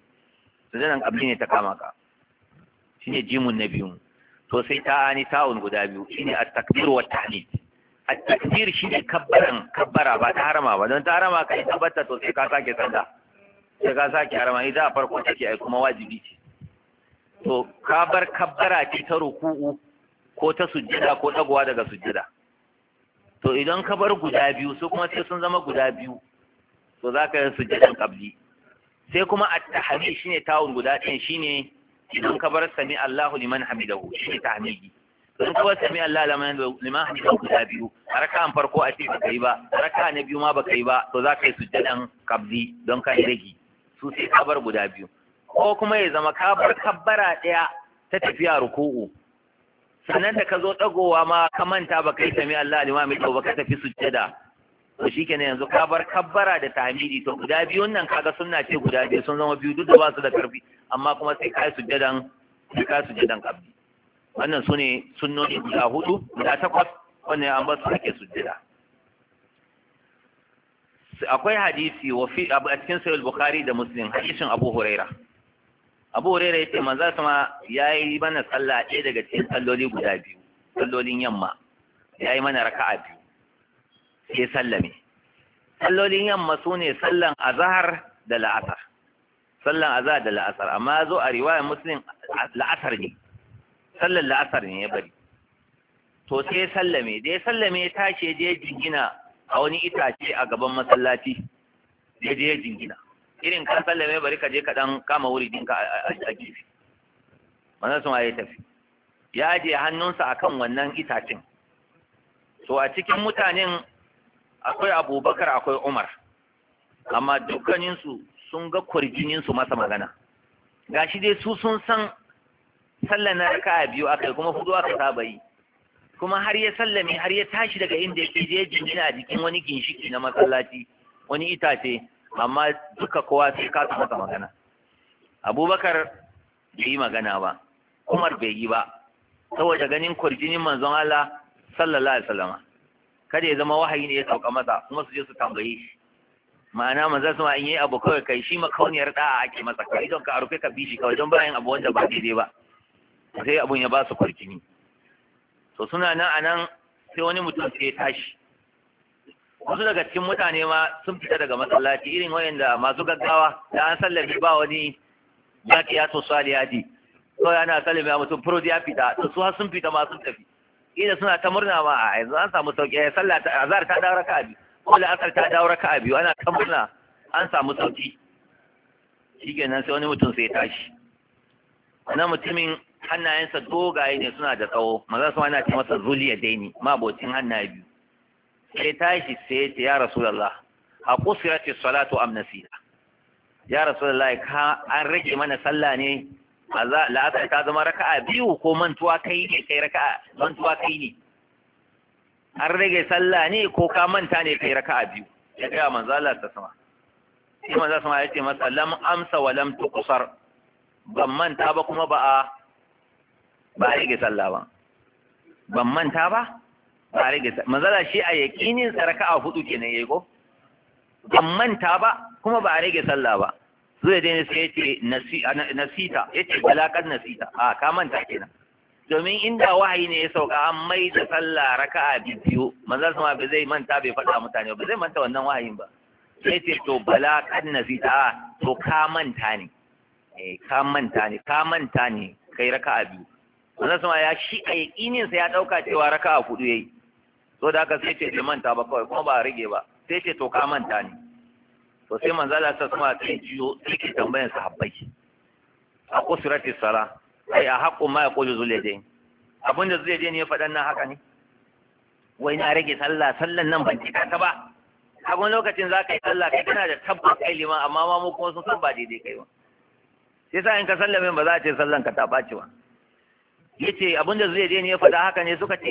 qabli ne ta kama ka. Shine jimun na biyu. To sai ta'un guda biyu, shine at-takbir wa at-tahlil. At-takbir shine kabbara ba ta harama ba, don ta harama kai tabbata to sai ka sake sanda, sai ka sake harama, idan a farko take ai kuma wajibi ce. To ka bar kabbara ce ta ruku'u ko ta sujjada ko dagowa daga sujjada. To idan ka bar guda biyu, su kuma sai sun zama guda biyu, to za ka yi sujjadan qabli. Sai kuma at-tahlil shine ta'un guda ɗin, shine idan ka bar sami Allahu liman hamidahu, shine tahmidi. Don ka bar sami Allah liman hamidahu guda biyu, a raka'an farko a ce baka yi ba, a raka'a na biyu ma baka yi ba, to za ka yi sujjadan qabli don ka yi ragi. Su sai ka bar guda biyu. Ko kuma ya zama ka bar kabbara ɗaya ta tafiya ruku'u, sannan da ka zo ɗagowa ma ka manta ba kai sami Allah limami to ba ka tafi sujjada, to shikenan yanzu ka bar kabbara da tahmidi, to guda biyun nan kaga sunna ce guda biyu sun zama biyu duk da ba su da karfi, amma kuma sai ka sujjadan qabli. Wannan sune sunnoni guda 4 guda 8 wannan an ba su ake sujjada. akwai hadisi a cikin sahih bukhari da muslim hadisin abu huraira yace manzo sama yayi mana sallah ɗaya daga cikin salloli guda biyu, sallolin yamma yayi mana raka'a biyu sai sallame. Sallolin yamma sune sallan azhar da la'asar, amma zo a riwayar muslim la'asar ne, sallan la'asar ne ya bari. To sai sallame, da ya sallame ya tashi je jingina a wani itace a gaban masallaci, ya je jingina irin ka sallame bari ka je ka dan kama wuri dinka a gefe. Manzon sama ya tafi ya je hannunsa akan wannan itacen. To a cikin mutanen akwai Abubakar akwai Umar, amma dukkaninsu sun ga kwarjininsu masa magana. Gashi dai su sun san sallar na raka'a biyu akai kuma hudu aka saba yi, kuma har ya sallame har ya tashi daga inda yake je jingina a jikin wani ginshiki na masallaci, wani itace, amma duka kowa sai ka masa magana. Abubakar bai yi magana ba, Umar bai yi ba, saboda ganin kwarjinin manzon Allah sallallahu alaihi wasallam. Kada ya zama wahayi ne ya sauka masa kuma su je su tambaye shi. Ma'ana manzon sama in yi abu kawai kai shi makauniyar da'a ake masa, kai don ka rufe ka bishi kawai don bayan abu wanda ba daidai ba, sai abun ya ba su kwarjini. To suna nan a nan sai wani mutum sai ya tashi. Wasu daga cikin mutane ma sun fita daga masallaci, irin wayanda masu gaggawa da an sallabi ba wani baqiya to salihati, to yana sallami a mutum furo ya fita, to su har sun fita ma sun tafi. Ina suna ta murna ma a yanzu an samu sauki, ya sallah ta azhar ta dawo raka'a biyu ko la'asar ta dawo raka'a biyu, ana ta murna an samu sauki. Shikenan sai wani mutum sai ya tashi. Wannan mutumin hannayensa dogaye ne, suna da tsawo, maza su ana ce masa zuliya daini, mabocin hannaye biyu. Sai tashi sai ya ce ya Rasulullah, a kusirati salatu am nasita. Ya Rasulullah, ka an rage mana sallah ne, la'asar ta zama raka'a biyu ko mantuwa kai ne kai raka'a, mantuwa kai ne. An rage sallah ne ko ka manta ne kai raka'a biyu. Ya ga manzo Allah ta sama. Sai manzo sama ya ce masa lam amsa wa lam tuqsar. Ban manta ba kuma ba a rage sallah ba. Ban manta ba a rage sallah. Manzala shi a yakinin raka'a hudu kenan yayi ko? Ban manta ba kuma ba a rage sallah ba. Zai dai sai yace nasita, yace balakan nasita. Ka manta kenan. Domin inda wahayi ne ya sauka an mai da sallah raka'a biyu, manzala sama bai zai manta, bai faɗa mutane ba zai manta wannan wahayin ba. Sai ce to balakan nasita, to ka manta ne. Ka manta ne kai raka'a biyu. Wannan sama ya shi a yakinin sa ya dauka cewa raka'a hudu yayi, so da haka sai ce bai manta ba kawai kuma ba a rage ba, sai ce to ka manta ne. To sai manzo Allah ta sama sai jiyo sai ke tambayan sahabbai, a kusurati sala ai a haqqu ma yaqulu zulaydain, abinda zulaydain ya faɗan nan haka ne, wai na rage sallan nan ban cika ta ba. A wani lokacin za ka yi sallah kai kana da tabbas kai liman, amma ma mu kuma sun san ba daidai kai ba, sai sa in ka sallame ba za a ce sallan ka ta ɓaci ba. Yace abinda zai je ne ya faɗa haka ne, suka ce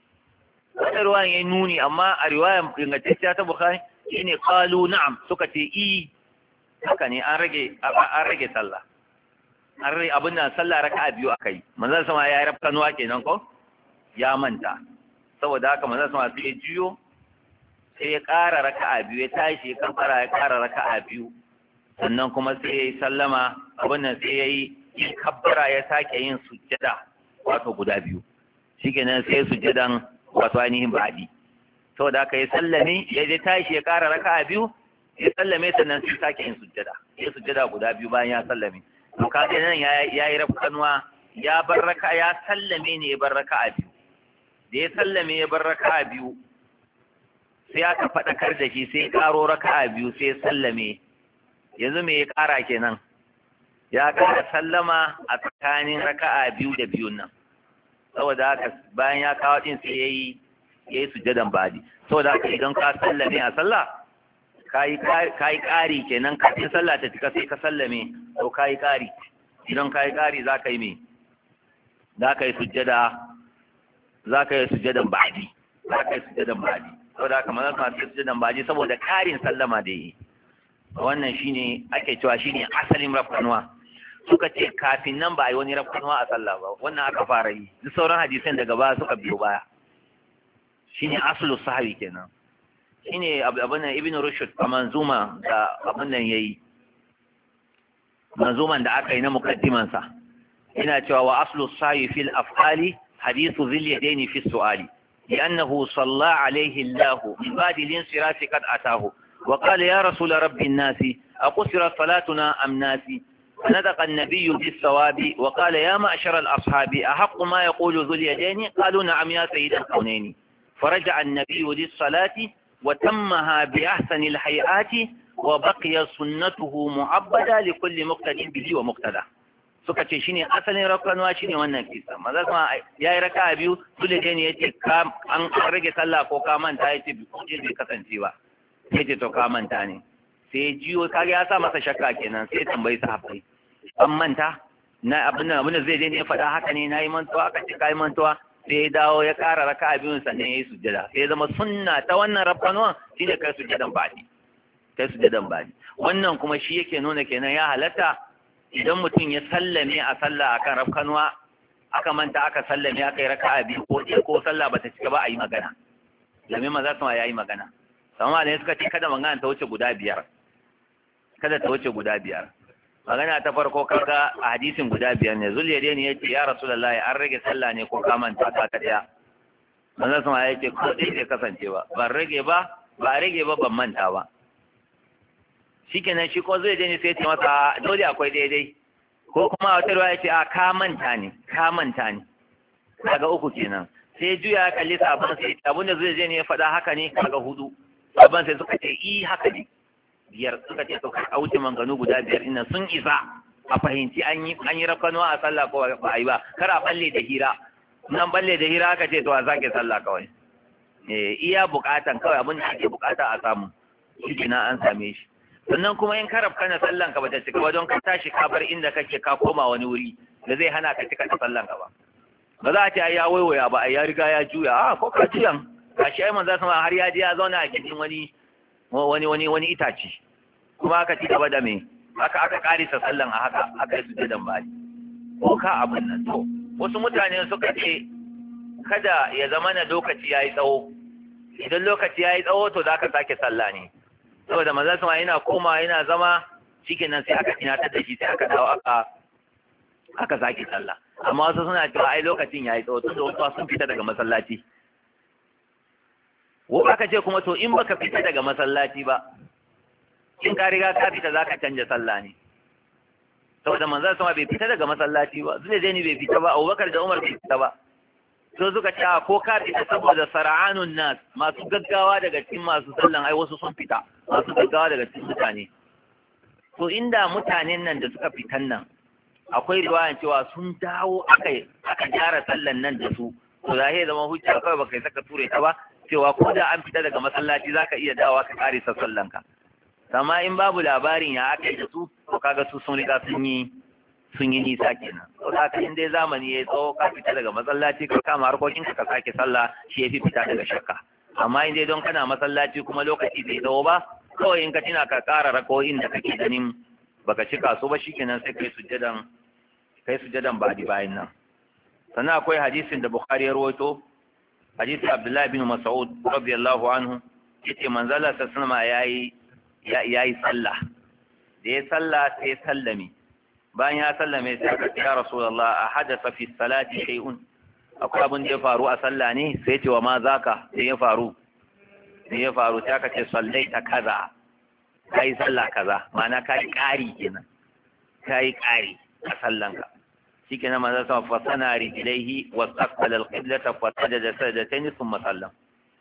wata ruwan yayi nuni, amma a riwayar ingantacciya ta Bukhari shine qalu na'am, suka ce haka ne an rage sallah. An rage abin nan sallah raka'a biyu akai. Manzon sama ya yi rafkanuwa kenan ko ya manta. Saboda haka manzon sama sai ya juyo sai ya ƙara raka'a biyu, ya tashi ya kankara ya ƙara raka'a biyu. Sannan kuma sai ya yi sallama, abin nan sai ya yi kabbara ya sake yin sujjada wato guda biyu. Shikenan sai sujjadan wato ainihin ba'di. Saboda haka ya sallame, ya je tashi ya ƙara raka'a biyu, ya sallame sannan sai sake yin sujjada. Ya sujjada guda biyu bayan ya sallame. To kaga nan ya yi rafkanuwa, ya bar raka'a, ya sallame ne ya bar raka'a biyu. Da ya sallame ya bar raka'a biyu, sai aka faɗakar da shi sai ya ƙaro raka'a biyu sai ya sallame. Yanzu me ya ƙara kenan? Ya ƙara sallama a tsakanin raka'a biyu da biyun nan. Saboda haka bayan ya kawo din sai yayi sujjadan badi. Saboda haka idan ka sallame a sallah, kai ƙari kenan, kafin sallah ta cika sai ka sallame, to kai ƙari. Idan kai ƙari za ka yi me? Za ka yi sujjadan badi. Saboda haka manzon sa sujjadan badi saboda ƙarin sallama da yi. Wannan shine ake cewa shine asalin rafkanuwa. Suka ce kafin nan ba a yi wani rafkanuwa a sallah ba, wannan aka fara yi. Duk sauran hadisan daga baya suka biyo baya. Shine aslu sahwi kenan. shine abin nan Ibn Rushd a manzuma da abin nan yayi manzuman da aka yi na mukaddiman sa ina cewa wa aslu sa'i fil af'ali hadithu dhil yadaini fi su'ali لأنه صلى عليه الله من بعد الانصراف قد أتاه وقال يا رسول رب الناس أقصرت صلاتنا أم ناسي فنطق النبي بالثواب وقال يا معشر الأصحاب أحق ما يقول ذو اليدين قالوا نعم يا سيد الكونين فرجع النبي للصلاة وتمها بأحسن الهيئات وبقي سنته معبدة لكل مقتدي به ومقتدى suka ce shine asalin rakkanwa shine wannan kisa maza kuma yayi raka'a biyu dole ne yace an rage sallah ko ka manta yace ko bai kasance ba yace to ka manta ne sai jiyo kage ya sa masa shakka kenan sai tambayi sahabbai an manta na abin da zai je ne faɗa haka ne nayi mantuwa aka ce kai mantuwa sai ya dawo ya ƙara raka'a biyun sannan yayi sujjada sai zama sunna ta wannan rakkanwa shine kai sujjadan bani wannan kuma shi yake nuna kenan ya halatta idan mutum ya sallame a sallah akan rafkanuwa aka manta aka sallame aka yi raka'a biyu ko sallah bata cika ba a yi magana lamin maza sama ya yi magana sama ne suka ce kada magana ta wuce guda biyar magana ta farko kaga a hadisin guda biyar ne zuliyade ne yace ya rasulullahi an rage sallah ne ko ka manta ka daya maza sama ya ce ko dai bai kasance ba ban rage ba ban manta ba shikenan shi ko zai je ne sai ce masa dole akwai daidai ko kuma wata ruwa ya ce a ka manta ne kaga uku kenan sai juya ya kalli sabon sai abin da zai je ne ya faɗa haka ne kaga hudu sabon sai suka ce haka ne biyar suka ce to ka wuce manganu guda biyar ina sun isa a fahimci an yi rafkanuwa a sallah ko ba a yi ba kar a balle da hira nan balle da hira aka ce to a sake sallah kawai iya bukatan kawai abin da ake bukata a samu shi an same shi sannan kuma in karab kana sallan ka bata cika ba don ka tashi ka bar inda kake ka koma wani wuri da zai hana ka cika sallan ka ba za a ce ai ya waiwaya ba ai ya riga ya juya ko ka juyan gashi ai manzo sama har ya je ya zauna a cikin wani itaci kuma aka ci gaba da me aka karisa sallan a haka aka yi sujudan bali ko ka abin nan to wasu mutane suka ce kada ya zama na lokaci yayi tsawo idan lokaci yayi tsawo to zaka sake sallah ne saboda maza sama yana koma yana zama shikenan sai aka tunatar da shi sai aka dawo aka sake sallah amma wasu suna cewa ai lokacin yayi tsawo tunda wasu sun fita daga masallaci ko aka ce kuma to in baka fita daga masallaci ba in ka riga ka fita zaka canja sallah ne saboda manzon sama bai fita daga masallaci ba zai ni bai fita ba Abubakar da Umar bai fita ba so suka ce ko ka fita saboda sara'anun nas masu gaggawa daga cikin masu sallan ai wasu sun fita masu gaggawa daga cikin mutane to inda mutanen nan da suka fitan nan akwai riwayan cewa sun dawo aka gyara sallan nan da su to da ya zama hujja kawai baka yi saka ture ta ba cewa ko da an fita daga masallaci zaka iya dawowa ka kare sallan ka amma in babu labarin ya aka yi da su to kaga su sun riga sun yi nisa kenan to da in dai zamani ya tsawo ka fita daga masallaci ka kama harkokin ka sake sallah shi yafi fita daga shakka amma in dai don kana masallaci kuma lokaci bai tsawo ba kawai in ka tina ka ƙara rako'in da kake ganin baka cika su ba shikenan sai kai sujjadan ba'di bayan nan sannan akwai hadisin da Bukhari ya rawaito hadisi Abdullah bin Mas'ud radiyallahu anhu yace manzala sallama yayi sallah da ya sallah sai sallami bayan ya sallame sai aka ce ya rasulullah a hadasa fi salati shay'un akwai abin da ya faru a sallah ne sai ce wa ma zaka sai ya faru sai aka ce sallaita kaza kai sallah kaza ma'ana kai ƙari kenan kai ƙari a sallanka shikenan manzo sa fa sana rijlaihi wa saqala al-qiblata fa sajada sajdatayn thumma sallam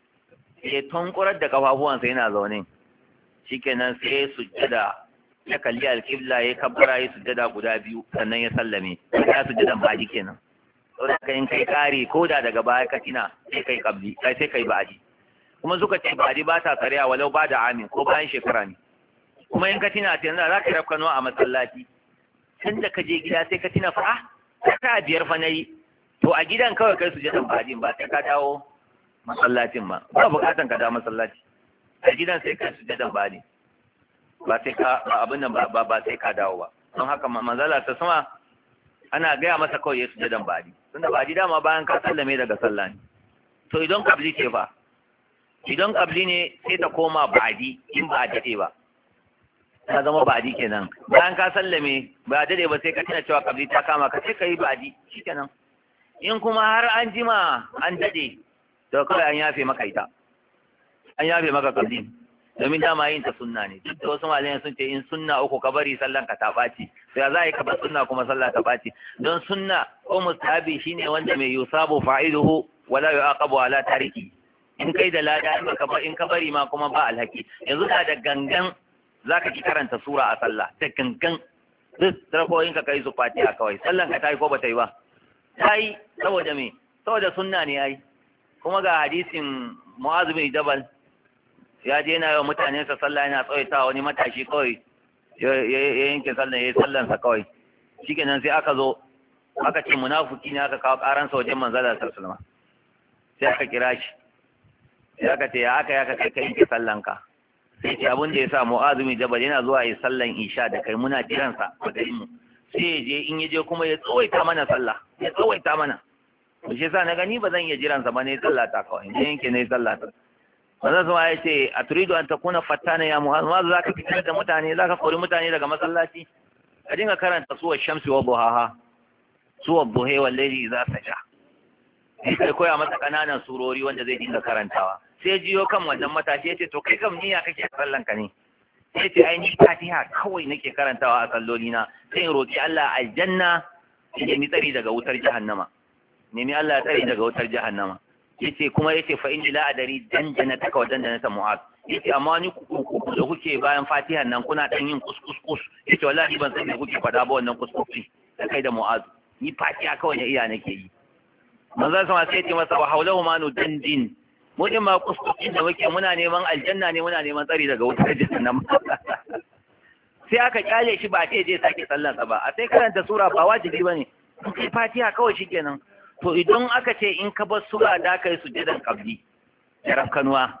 sai tonkurar da kafafuwansa yana zaune shikenan sai sujjada ya kalli alƙibla ya kabbara ya sujjada guda biyu sannan ya sallame ya sujjadan baji kenan saboda in kai kare ko da daga baya ka tina sai kai kabli sai kai baji kuma suka ce baji ba ta tsariya walau ba da amin ko bayan shekara ne kuma in ka tina ta yanzu za ka yi rafkanuwa a masallaci tun da ka je gida sai ka tina fa ta biyar fa nayi to a gidan kawai kai sujjadan baji ba sai ka dawo masallacin ba bukatan ka dawo masallaci a gidan sai kai sujjadan baji ba sai ka abin nan ba sai ka dawo ba don haka manzala ta sama ana gaya masa kawai ya sujudan badi tunda badi dama bayan ka sallame daga sallah ne to idan kabli ce fa idan kabli ne sai ta koma ba'di in ba a dade ba ta zama ba'di kenan bayan ka sallame ba a dade ba sai ka tuna cewa kabli ta kama ka sai ka yi ba'di shikenan. In kuma har an jima an dade to kawai an yafe maka ita, an yafe maka kabli domin dama yin ta sunna ne. Duk da wasu malamai sun ce in sunna uku ka bari sallan ka ta ɓaci, sai za a yi ka bar sunna kuma sallah ta ɓaci. Don sunna ko mustahabi shine wanda mai yusabu fa'iluhu wala yu'aqabu ala tariki. In kai da lada in ka bari ma kuma ba alhaki. Yanzu da gangan zaka ki karanta sura a sallah da gangan duk rakoyin ka kai su fatiha kawai sallan ka tayi ko ba ta yi ba? Tayi saboda me? Saboda sunna ne yayi. Kuma ga hadisin Mu'adh bin Jabal ya je yana yawan mutane sa sallah yana tsawaita wani matashi kawai ya yanke sallah yayi sallan sa kawai shikenan sai aka zo aka ce munafiki ne aka kawo karan sa wajen manzala sallallahu alaihi wasallam sai aka kira shi sai aka ce ya kai yanke sallan ka sai ce abin da yasa Mu'adh bin Jabal yana zuwa yi sallan isha da kai muna jiran sa a garin mu sai je in yaje kuma ya tsawaita mana sallah ya tsawaita mana to shi yasa na gani ba zan iya jiran sa ba ne sallah ta kawai yanke ne sallah ta manzon sama ya ce a turidu an takuna fattana ya Muhammad za ka fitar da mutane za ka kori mutane daga masallaci ka dinga karanta suwar shamsi wa buhaha suwar buhe wal layli idza saja sai koya masa kananan surori wanda zai dinga karantawa sai jiyo kan wannan matashi ya ce to kai kam niyya kake sallan ka ne sai ce ai ni fatiha kawai nake karantawa a salloli na sai in roki Allah aljanna ya mi tsari daga wutar jahannama nemi Allah ya tsari daga wutar jahannama yace kuma yace fa inni la adari dandana taka wa dandana ta Mu'az yace amma ni ku da kuke bayan Fatiha nan kuna dan yin kuskus yace wallahi ban san me kuke fada ba wannan kuskusi da kai da Mu'az ni Fatiha kawai ne iya nake yi manzon sama sai yace masa wa hawlahu ma nu dandin mu din ma kuskusin da muke muna neman aljanna ne muna neman tsari daga wutar jahannam sai aka kyale shi ba sai je sake sallansa ba a sai karanta sura ba wajibi bane sai Fatiha kawai shikenan. To idan aka ce in ka bar sura da ka yi sujadan qabli da rafkanuwa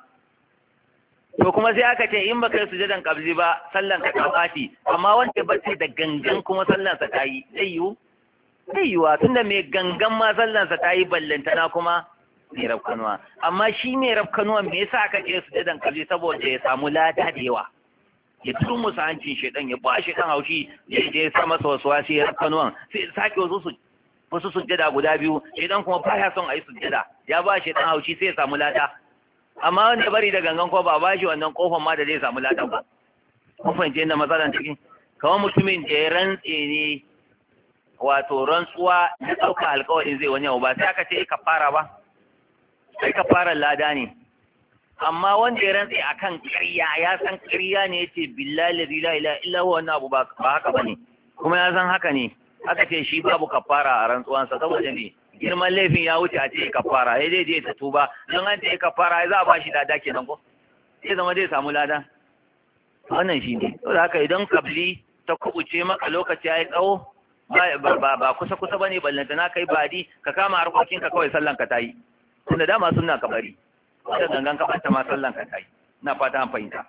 to kuma sai aka ce in baka yi sujadan qabli ba sallan ka ta ɓaci amma wanda ba ce da gangan kuma sallan sa ta yi zai yiwa tunda mai gangan ma sallan sa ta yi ballantana kuma mai rafkanuwa amma shi mai rafkanuwa me yasa aka ce sujadan qabli saboda ya samu lada da yawa ya turu musu hancin shedan ya ba shi kan haushi ya sa masa wasu wasi ya rafkanuwan sai sake wasu sujjada guda biyu shedan kuma baya son a yi sujjada ya ba shedan haushi sai ya samu lada amma wanda bari da gangan ko ba shi wannan kofar ma da zai samu lada ba kun fahimci yadda matsalan ciki kamar mutumin da ya rantse ne wato rantsuwa na ɗauka alƙawarin zai wani abu ba sai aka ce ka fara ba sai ka fara lada ne amma wanda ya rantse akan ƙarya ya san ƙarya ne yace billahi la ilaha illa huwa wannan abu ba haka bane kuma ya san haka ne aka ce shi babu kafara a rantsuwansa saboda ne girman laifin ya wuce a ce kafara ya zai je ta tuba don an ce kafara ya za a ba shi lada kenan ko sai zama zai samu lada wannan shi ne to da haka idan kabli ta kubuce maka lokaci ya yi tsawo ba kusa ba ne ballanta na kai badi ka kama harkokinka kawai sallan ka tayi tunda dama sunna ka bari da gangan ka banta ma sallan ka tayi ina fata an fahimta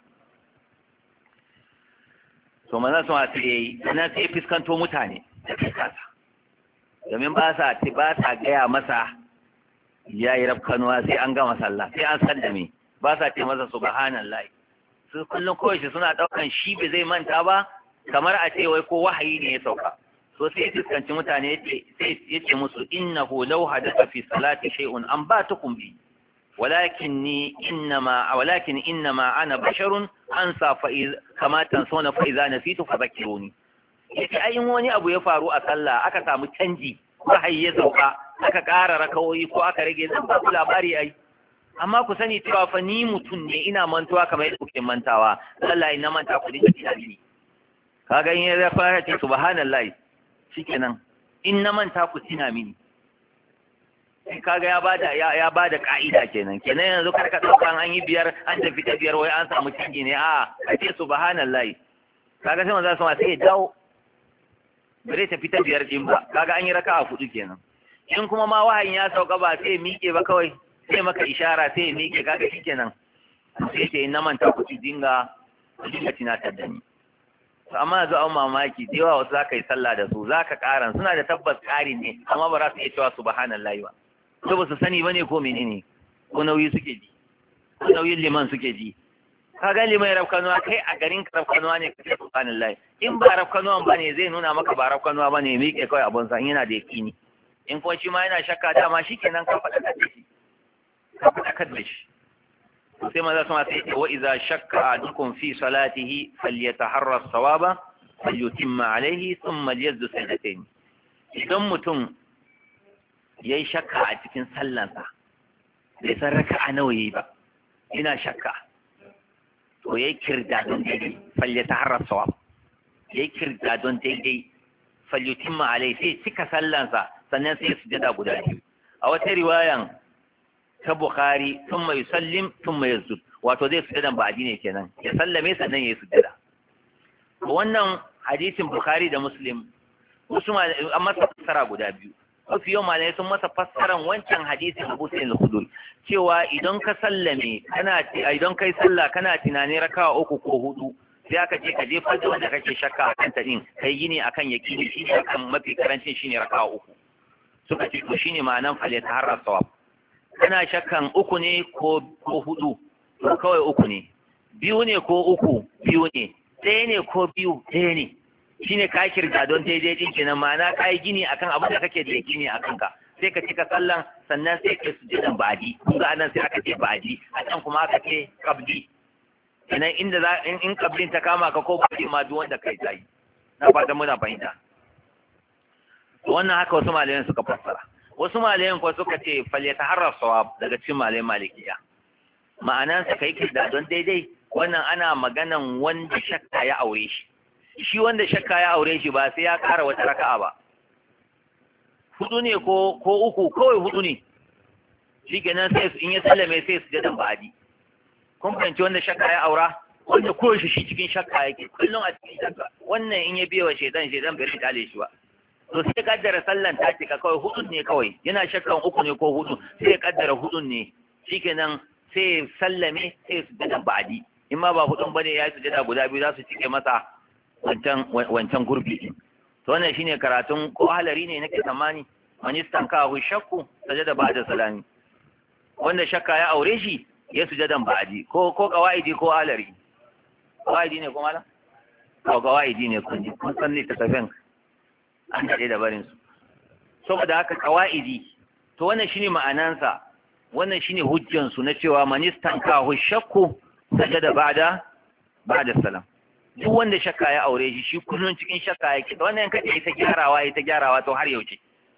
to manzon sama sai yayi sannan sai fiskanto mutane da fiskasa domin ba sa gaya masa ya yi rafkanuwa sai an gama sallah sai an sallame ba sa ce masa subhanallah su kullum kawai suna daukan shi bai zai manta ba kamar a ce wai ko wahayi ne ya sauka so sai fiskanci mutane ya ce musu innahu law hadatha fi salati shay'un an batukum bi ولكن إنما أنا بشر أنسى كما تنسون فإذا نسيت فذكروني yace ayin wani abu ya faru a sallah aka samu canji wahayi ya sauka aka ƙara rakawoyi ko aka rage zan ba ku labari ai amma ku sani cewa fa ni mutum ne ina mantuwa kamar yadda kuke mantawa wallahi na manta ku dinga tunani kaga in ya fara ce subhanallahi shikenan in na manta ku tina mini kaga ya bada ka'ida kenan yanzu karka daukan an yi biyar an tafi ta biyar wai an samu canji ne a ce subhanallahi kaga sai manzo sama sai ya dawo bare ta fita biyar din ba kaga an yi raka'a hudu kenan in kuma ma wahayin ya sauka ba sai miƙe ba kawai sai maka ishara sai miƙe kaga shikenan sai ce na manta ku dinga tunatar da ni amma yanzu an mamaki da yawa wasu zaka yi sallah da su zaka karan suna da tabbas ƙari ne amma ba za su iya cewa subhanallahi ba to ba su sani bane ko menene ko nauyi suke ji nauyin liman suke ji. Kaga liman ya rafkanuwa kai a garin ka rafkanuwa ne kake subhanallahi, in ba rafkanuwan bane zai nuna maka ba rafkanuwa bane, miƙe kawai abun sa yana da yakini. In kuma shi ma yana shakka dama shikenan ka faɗa da shi, ka faɗa da shi. sai maza sama sai ce wa idza shakka ahadukum fi salatihi falyataharra as-sawaba falyutimma alayhi thumma liyazdu sajdatayn. Idan mutum yayi shakka a cikin sallansa bai san raka'a nawa yayi ba, ina shakka, to yayi kirda don daidai falyataharra as-sawab, yayi kirda don daidai falyutimma alayhi, sai cika sallansa sannan sai sujada guda biyu. A wata riwayan ta Bukhari thumma yusallim thumma yasjud, wato zai sujada ba'di ne kenan, ya sallame sannan yayi sujada. Wannan hadisin Bukhari da Muslim wasu an masa fassara guda biyu. Wasu yau malamai sun masa fassaran wancan hadisin Abu Sa'id al-Khudri cewa idan ka sallame idan kai sallah kana tunanin raka'a uku ko hudu, sai aka ce ka jefar da wanda kake shakka akan ta din, kai gini akan yakini shi ne akan mafi karancin shine raka'a uku. Suka ce to shine ma'anan falyataharra sawab. Kana shakkan uku ne ko hudu, to kawai uku ne, biyu ne ko uku, biyu ne, ɗaya ne ko biyu, ɗaya ne, shine ka kirga don daidai din kenan, ma'ana ka yi gini akan abin da kake da gini akan ka, sai ka cika sallan sannan sai ka sujudan ba'di. Kun ga anan sai aka ce ba'di, a can kuma aka ce qabdi. Kenan inda in qablin ta kama ka ko ba'di ma duk wanda kai tayi. Na fata muna fahimta. Wannan haka wasu malayan suka fassara. Wasu malayan kuwa suka ce falyataharra sawab daga cikin malayan malikiya. Ma'anan sa kai kirda don daidai, wannan ana maganan wanda shakka ya aure shi. Shi wanda shakka ya aure shi ba sai ya ƙara wata raka'a ba. Hudu ne ko uku, kawai hudu ne. Shi kenan sai in ya sallame sai su jadan ba'adi. Kun fahimci wanda shakka ya aura? Wanda koyaushe shi cikin shakka yake, kullum a cikin shakka. Wannan in ya biya wa shaitan bai rikale shi ba. To sai kaddara sallan ta cika kawai hudun ne kawai, yana shakkan uku ne ko hudu, sai kaddara hudun ne, shikenan sai sallame sai su jada ba'di. In ma ba hudun bane ya yi sujada guda biyu za su cike masa wancan gurbi. To wannan shine karatun ko halari ne nake tsammani, man istankahu shakku sajada ba'da salami. Wanda shakka ya aure shi ya sujadan ba'di ko qawaidi ko halari. Qawaidi ne ko mala? Ko qawaidi ne kun san ne kasafin an daɗe da barinsu. Saboda haka kawa'idi, to wannan shine ma'anansa, wannan shine hujjansu na cewa manistan kahu shakku sajada ba'da salam. Duk wanda shakka ya aure shi, shi kullun cikin shakka yake, to wannan kace ita gyarawa to har yauce.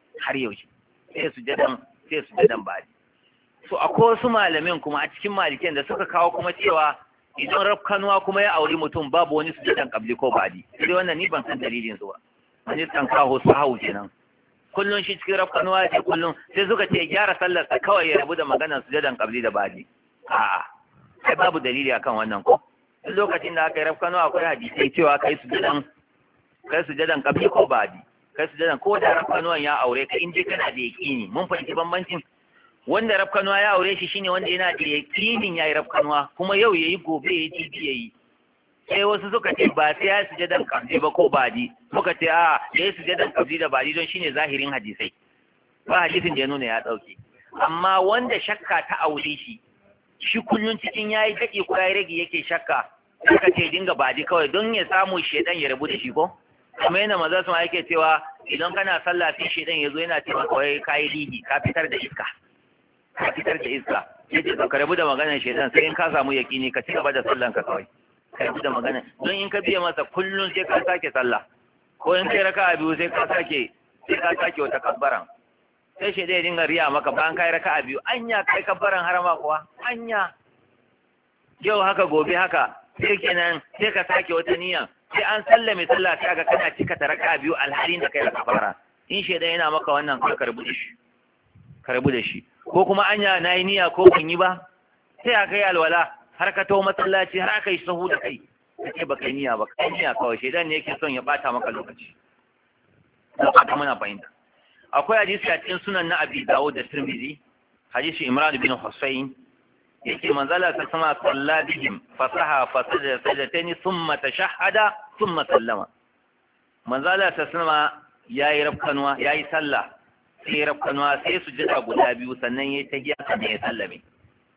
Sai sujadan ba'di. So akwai wasu malamin kuma a cikin malikiyan da suka kawo kuma cewa idan rafkanuwa kuma ya aure mutum babu wani sujadan qabli ko ba'di. Sai wannan ni ban san dalilin su ba. Wani tankaho su hau kenan, kullum shi cikin rafkanuwa ce kullum, sai suka ce gyara sallarsa kawai ya rabu da maganar sujadan qabli da ba'di. A'a, sai babu dalili akan wannan ko. Duk lokacin da aka yi rafkanuwa akwai hadisi cewa kai sujadan qabli ko ba'di, kai sujadan ko da rafkanuwan ya aure ka in dai kana da yaqini. Mun fahimci bambancin. Wanda rafkanuwa ya aure shi shine wanda yana da yaqinin yayi rafkanuwa, kuma yau yayi gobe yayi jibi yayi. Sai wasu suka ce ba sai ya sujadan qabli ba ko ba'di, muka ce a yayi sujadan qabli da ba'di don shine zahirin hadisai, ba hadisin da ya nuna ya dauke. Amma wanda shakka ta aure shi kullun cikin yayi dake ko yayi rage yake shakka, suka ce dinga ba'di kawai don ya samu shedan ya rabu da shi ko. Kuma yana maza su yake cewa idan kana sallah sai shedan yazo yana cewa kawai kai ligi ka fitar da iska, yace ka rabu da maganar shedan, sai in ka samu yaqini ka ci gaba da sallan ka kawai. Kai da magana don in ka biya masa kullum sai ka sake sallah, ko in kai raka'a biyu sai ka sake wata kabbaran, sai shi dai dinga riya maka bayan kai raka'a biyu, anya kai kabbaran harama kuwa, anya yau haka gobe haka, sai kenan sai ka sake wata niyya, sai an sallame sallah sai ga kana cika ta raka'a biyu alhalin da kai kabbara. In shi dai yana maka wannan ka rabu da shi, ko kuma anya nayi niyya ko ban yi ba, sai aka yi alwala har ka tawo masallaci har aka yi sahu da kai, kace baka yi niyya ba, kai niyya kawai, shedan ne yake son ya bata maka lokaci. Da fata muna fahimta. Akwai hadisi a cikin sunan na Abi Dawud da Tirmidhi, hadisi Imran bin Husayn, yake manzala ta sama salla bihim fasaha fasada sajdatayn thumma tashahhada thumma sallama. Manzala ta sama yayi rafkanwa, yayi sallah, sai rafkanwa sai sujada guda biyu sannan yayi tahiyya sannan ya sallame.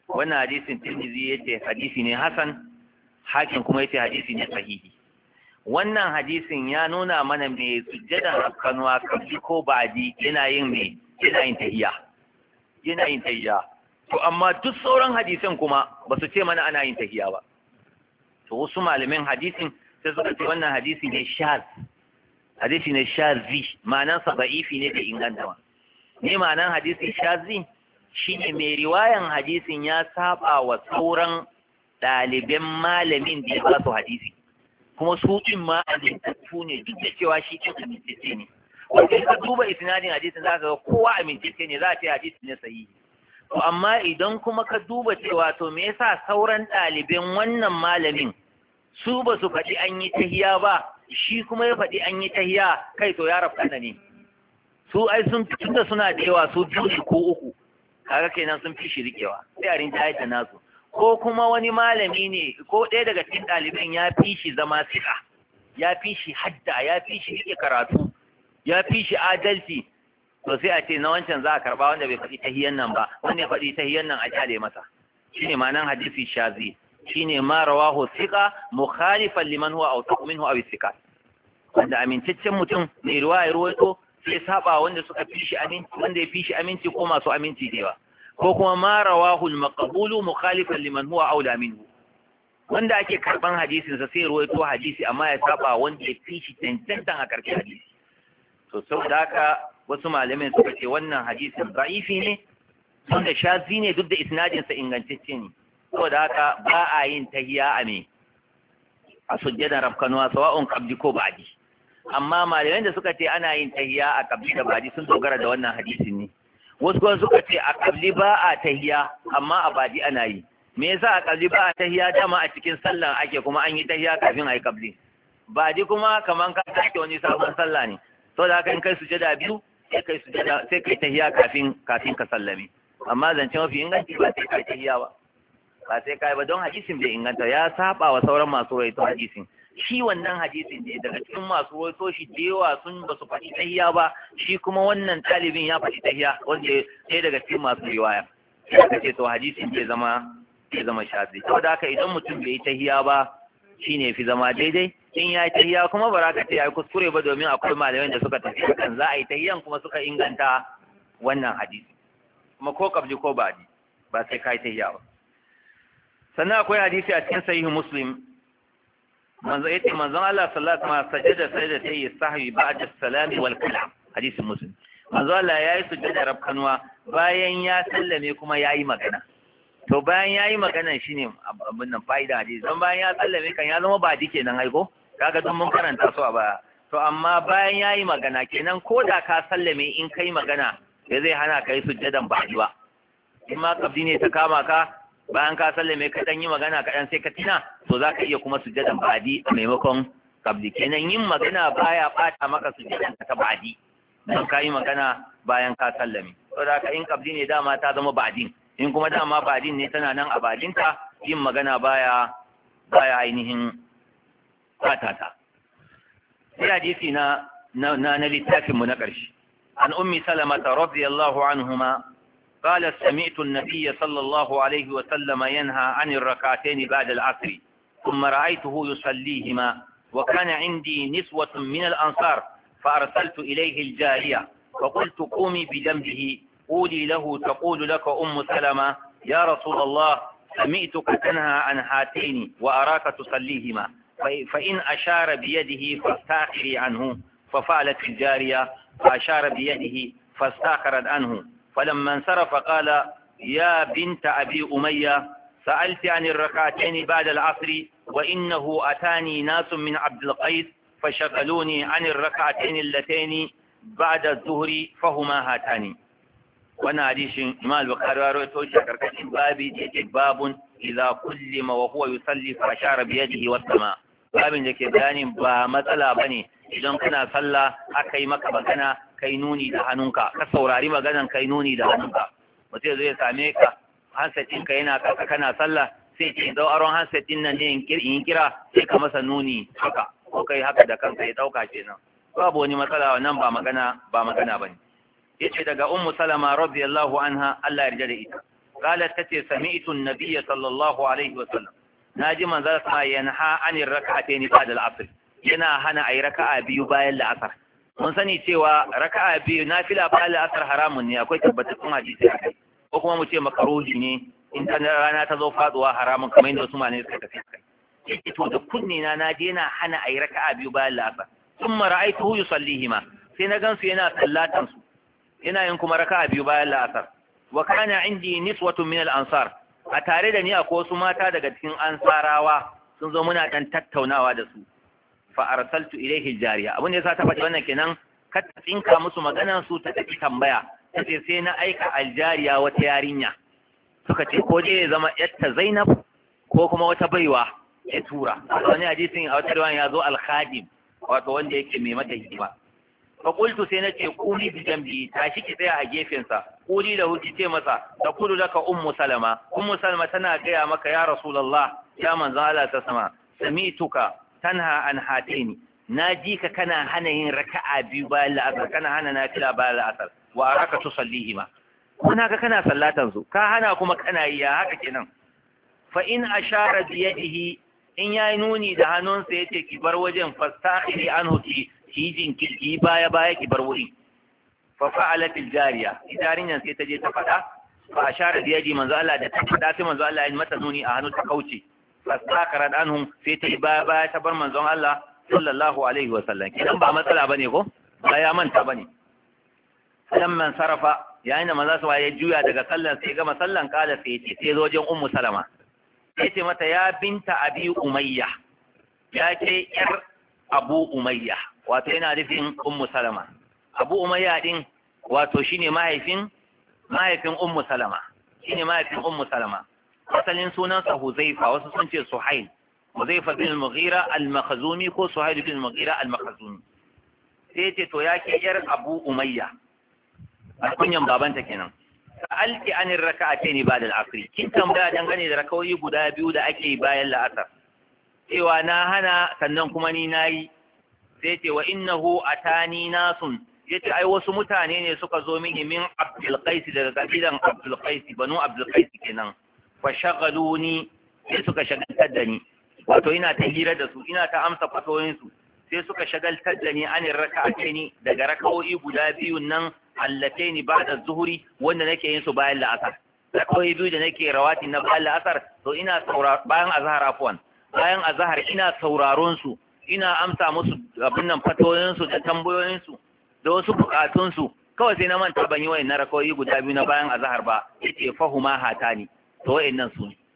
wannan hadisin Tirmidhi yace hadisi ne hasan, Hakim kuma yace hadisi ne sahihi. Wannan hadisin ya nuna mana mai sujjadan rafkanuwa kabli ko ba'di yana yin tahiyya. Yana yin tahiyya. To amma duk sauran hadisan kuma ba su ce mana ana yin tahiyya ba. To wasu malamin hadisin sai suka ce wannan hadisi ne shaz. Hadisi ne shazi, ma'anansa da'ifi ne da inganta. Ne ma'anan hadisi shazi shine mai riwayan hadisin ya saba wa sauran ɗaliban malamin da ya ba su hadisi. Kuma su ɗin ma amintattu ne duk da cewa shi ɗin amintacce ne. Wanda ka duba isnadin hadisin za ka ga kowa amintacce ne, za a ce hadisi ne sahihi. To amma idan kuma ka duba cewa to me yasa sauran ɗaliban wannan malamin su ba su faɗi an yi tahiya ba, shi kuma ya faɗi an yi tahiya, kai to ya rafkana ne. Su ai sun tunda suna da yawa su biyu ko uku, kaga kenan sun fi shi riƙewa, sai a rinta da nasu. Ko kuma wani malami ne ko ɗaya daga cikin ɗaliban ya fi shi zama siƙa, ya fi shi hadda, ya fi shi riƙe karatu, ya fi shi adalci, to sai a ce na wancan za a karɓa wanda bai faɗi tahiyan nan ba, wanda ya faɗi tahiyan nan a kyale masa. Shine ma'anan hadisi shazi, shine ma rawahu thiqa mukhalifan liman huwa awthaq minhu aw thiqat. Wanda amintaccen mutum mai riwaya ruwaito sai saba wanda suka fi shi aminci, wanda ya fi shi aminci ko masu aminci da yawa. Ko kuma ma rawahu al-maqbulu mukhalifan liman huwa aula minhu, wanda ake karban hadisin sa sai ruwaito hadisi amma ya saba wanda ya fi shi tantantan a karshen hadisi. To saboda haka wasu malamin suka ce wannan hadisin da'ifi ne, wanda shazi ne duk da isnadin sa ingantacce ne. Saboda haka ba a yin tahiya a sujjadan rafkanuwa sawa'un qabli ko ba'di. Amma malaman da suka ce ana yin tahiya a qabli da ba'di sun dogara da wannan hadisin ne. Wasu kuma suka ce a kabli ba a tahiya amma a badi ana yi. Me yasa a kabli ba a tahiya, dama a cikin sallan ake kuma an yi tahiya kafin a yi kabli. Badi kuma kaman ka sake wani sabon sallah ne. So da haka in kai sujada biyu sai kai tahiya kafin ka sallame. Amma zance mafi inganci ba sai kai tahiya ba. Ba sai kai ba don hadisin bai inganta, ya saba wa sauran masu rawaito hadisin. Shi wannan hadisin ne daga cikin masu rawaito shi da yawa sun ba su faɗi tahiya ba, shi kuma wannan talibin ya faɗi tahiya wanda ɗaya daga cikin masu riwaya. Sai aka ce to hadisin zai zama shazi. Saboda haka idan mutum bai yi tahiya ba shine fi zama daidai. In ya yi tahiya kuma ba za ka ce ya yi kuskure ba, domin akwai malamai da suka tafi kan za a yi tahiyan kuma suka inganta wannan hadisi. Kuma ko kabli ko ba'di ba sai ka yi tahiya ba. Sannan akwai hadisi a cikin sahihu Muslim, manzon Allah sallallahu alaihi wasallam sajada sajdatayi sahwi ba'da as-salam wal kalam, hadisin Muslim. Manzon Allah yayi sujada rabkanwa bayan ya sallame kuma yayi magana. To bayan yayi magana shine abin nan fa'ida hadisi. Don bayan ya sallame kan ya zama ba'di kenan aiko, kaga don mun karanta su a baya. To amma bayan yayi magana kenan ko da ka sallame in kai magana bai zai hana kai sujadan ba'di ba. In ma kabdi ne ta kama ka bayan ka sallame ka dan yi magana kaɗan sai ka tina, to za ka iya kuma sujjadan ba'di a maimakon kabli. Kenan yin magana baya ɓata maka sujjadan ta ba'di don ka yi magana bayan ka sallame. To da ka in kabli ne dama ta zama ba'din, in kuma dama ba'din ne tana nan a ba'dinta, yin magana baya ainihin ɓata ta. Sai hadisi na littafin mu na ƙarshe. An ummi salamata radiyallahu anhuma قال سمعت النبي صلى الله عليه وسلم ينهى عن الركعتين بعد العصر ثم رأيته يصليهما وكان عندي نسوة من الأنصار فأرسلت إليه الجارية فقلت قومي بجنبه قولي له تقول لك أم سلمة يا رسول الله سمعتك تنهى عن هاتين وأراك تصليهما فإن أشار بيده فاستأخري عنه. ففعلت الجارية فأشار بيده فاستأخرت عنه. فلما انصرف قال يا بنت أبي أمية سألت عن الركعتين بعد العصر وإنه أتاني ناس من عبد القيس فشغلوني عن الركعتين اللتين بعد الظهر فهما هاتان. وانا حديث إمام البخاري رويته شكركش بابي باب إذا كلم وهو يصلي فأشار بيده والسماء. babin da ke bayanin ba matsala bane idan kana sallah aka yi maka magana kai nuni da hannunka, ka saurari maganan kai nuni da hannunka. Mutum zai same ka handset ɗinka yana kasa kana sallah sai ce dau aron handset ɗin nan ne in kira sai ka masa nuni haka ko kai haka da kanka ya ɗauka kenan. Babu wani matsala wannan ba magana bane. Yace daga Ummu Salama radiyallahu anha Allah ya yarda da ita. qalat tace sami'tu an-nabiy sallallahu alaihi wasallam naji manzo sa yanha anir rak'atayn ba'da al-'asr yana hana ayi raka'a biyu bayan la'asar. Mun sani cewa raka'a biyu nafila bayan la'asar haramun ne, akwai tabbatattun hadisi akai, ko kuma mu ce makaruhi ne in ta rana ta zo faduwa haramun kamar yadda Usman ne suka tafi kai. Yake to da kunni na naje yana hana ayi raka'a biyu bayan la'asar. Thumma ra'aytuhu yusallihima, sai na gansu yana sallatan su, yana yin kuma raka'a biyu bayan la'asar. Wa kana indi niswatun min al-ansar, a tare da ni akwai wasu mata daga cikin ansarawa sun zo muna dan tattaunawa da su. Fa arsaltu ilayhi jariya, abin da yasa ta faɗi wannan kenan ka tsinka musu maganar su ta tafi tambaya, tace sai na aika aljariya wata yarinya, suka ce ko dai ya zama yatta Zainab ko kuma wata baiwa ya tura. Wani hadisin a wata riwaya ya zo al-khadim, wato wanda yake mai mata hidima. Fa qultu sai nace quli bi jambi, tashi ki tsaya a gefen sa, quli da huki ce masa ta kullu laka ummu salama tana gaya maka ya rasulullah, ya manzo Allah ta sama, sami'tuka tanha an hatini, naji ka kana hana yin raka'a biyu bayan la'asar, kana hana nafila bayan la'asar, wa araka tusallihima, kuna ga kana sallatan su ka hana kuma kana yi, ya haka kenan. Fa in ashara bi yadihi, in yayi nuni da hannunsa yace ki bar wajen, fastakhiri anhu ki jinki ki baya ki bar wuri. Fa fa'alat al-jariya, idarinyan sai ta je ta fada, fa ashara bi yadi, manzo Allah da ta fada sai manzo Allah ya mata nuni a hannu ta kauce, fastakharat anhum sai ta baya ta bar manzon Allah sallallahu alaihi wa sallam. Kidan ba matsala bane ko ba ya manta bane. Lamman sarafa, yayin da manzo sa ya juya daga sallan sai gama sallan, kala sai ce sai zo wajen ummu salama, sai ce mata ya binta abi umayya, ya ce yar abu umayya, wato yana nufin ummu salama. Abu umayya din wato shine mahaifin ummu salama, shine mahaifin ummu salama. Asalin sunansa Huzaifa, wasu sun ce Suhail, Huzaifa bin al-Mughira al-Makhzumi ko Suhail bin al-Mughira al-Makhzumi. Sai ce to ya ke yar Abu Umayya, alkunyan babanta kenan. Sa'alti anir raka'atayn ba'da al-'asr, kin tambaya dangane da rakawoyi guda biyu da ake bayan la'asar. Cewa na hana sannan kuma ni nayi. Sai ce wa innahu atani nasun, yace ai wasu mutane ne suka zo mini min Abdul Qais, daga kabilan Abdul Qais, banu Abdul Qais kenan. Fa shagaluni, sai suka shagaltar da ni, wato ina ta hira da su, ina ta amsa fatoyin su, sai suka shagaltar da ni anir raka'ataini, daga raka'o'i guda biyu nan allataini ba'da zuhuri, wanda nake yin su bayan la'asar. Raka'o'i biyu da nake rawati na bayan la'asar, to ina bayan azhar, afwan, bayan azhar ina sauraron su, ina amsa musu abin nan fatoyin su da tambayoyin su da wasu bukatun su. Kawai sai na manta ban yi wayannan raka'o'i guda biyu na bayan azhar ba. Yace fahuma hatani, to wayannan su ne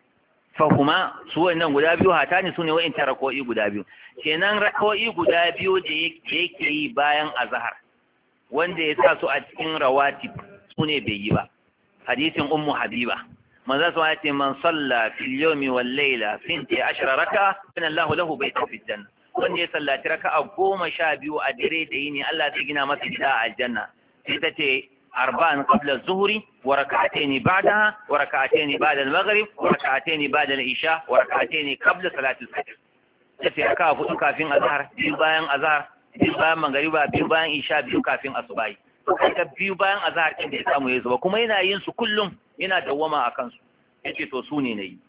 fahuma, su wayannan guda biyu hatani su ne wayannan raka'o'i guda biyu. Kenan raka'o'i guda biyu da yake yi bayan azhar, wanda ya sa su a cikin rawatib, su ne bai yi ba. Hadisin ummu habiba, manzo sa ya ce man salla fil yawmi wal layla 12 raka'a kana Allahu lahu baytan fil janna, wanda ya sallaci raka'a 12 a dare da yini, Allah zai gina masa gida a aljanna. Sai ta ce arba'an qabla az-zuhri wa rak'atayn ba'daha wa rak'atayn ba'da al-maghrib wa rak'atayn ba'da al-isha wa rak'atayn qabla salati al-fajr. Sai raka'a 4 kafin azhar, biyu bayan azhar, biyu bayan magriba, biyu bayan isha, biyu kafin asubahi. Kaga biyu bayan azhar din da ya samu ya zuba, kuma yana yin su kullum, yana dawwama a kansu. Yace to su ne nayi.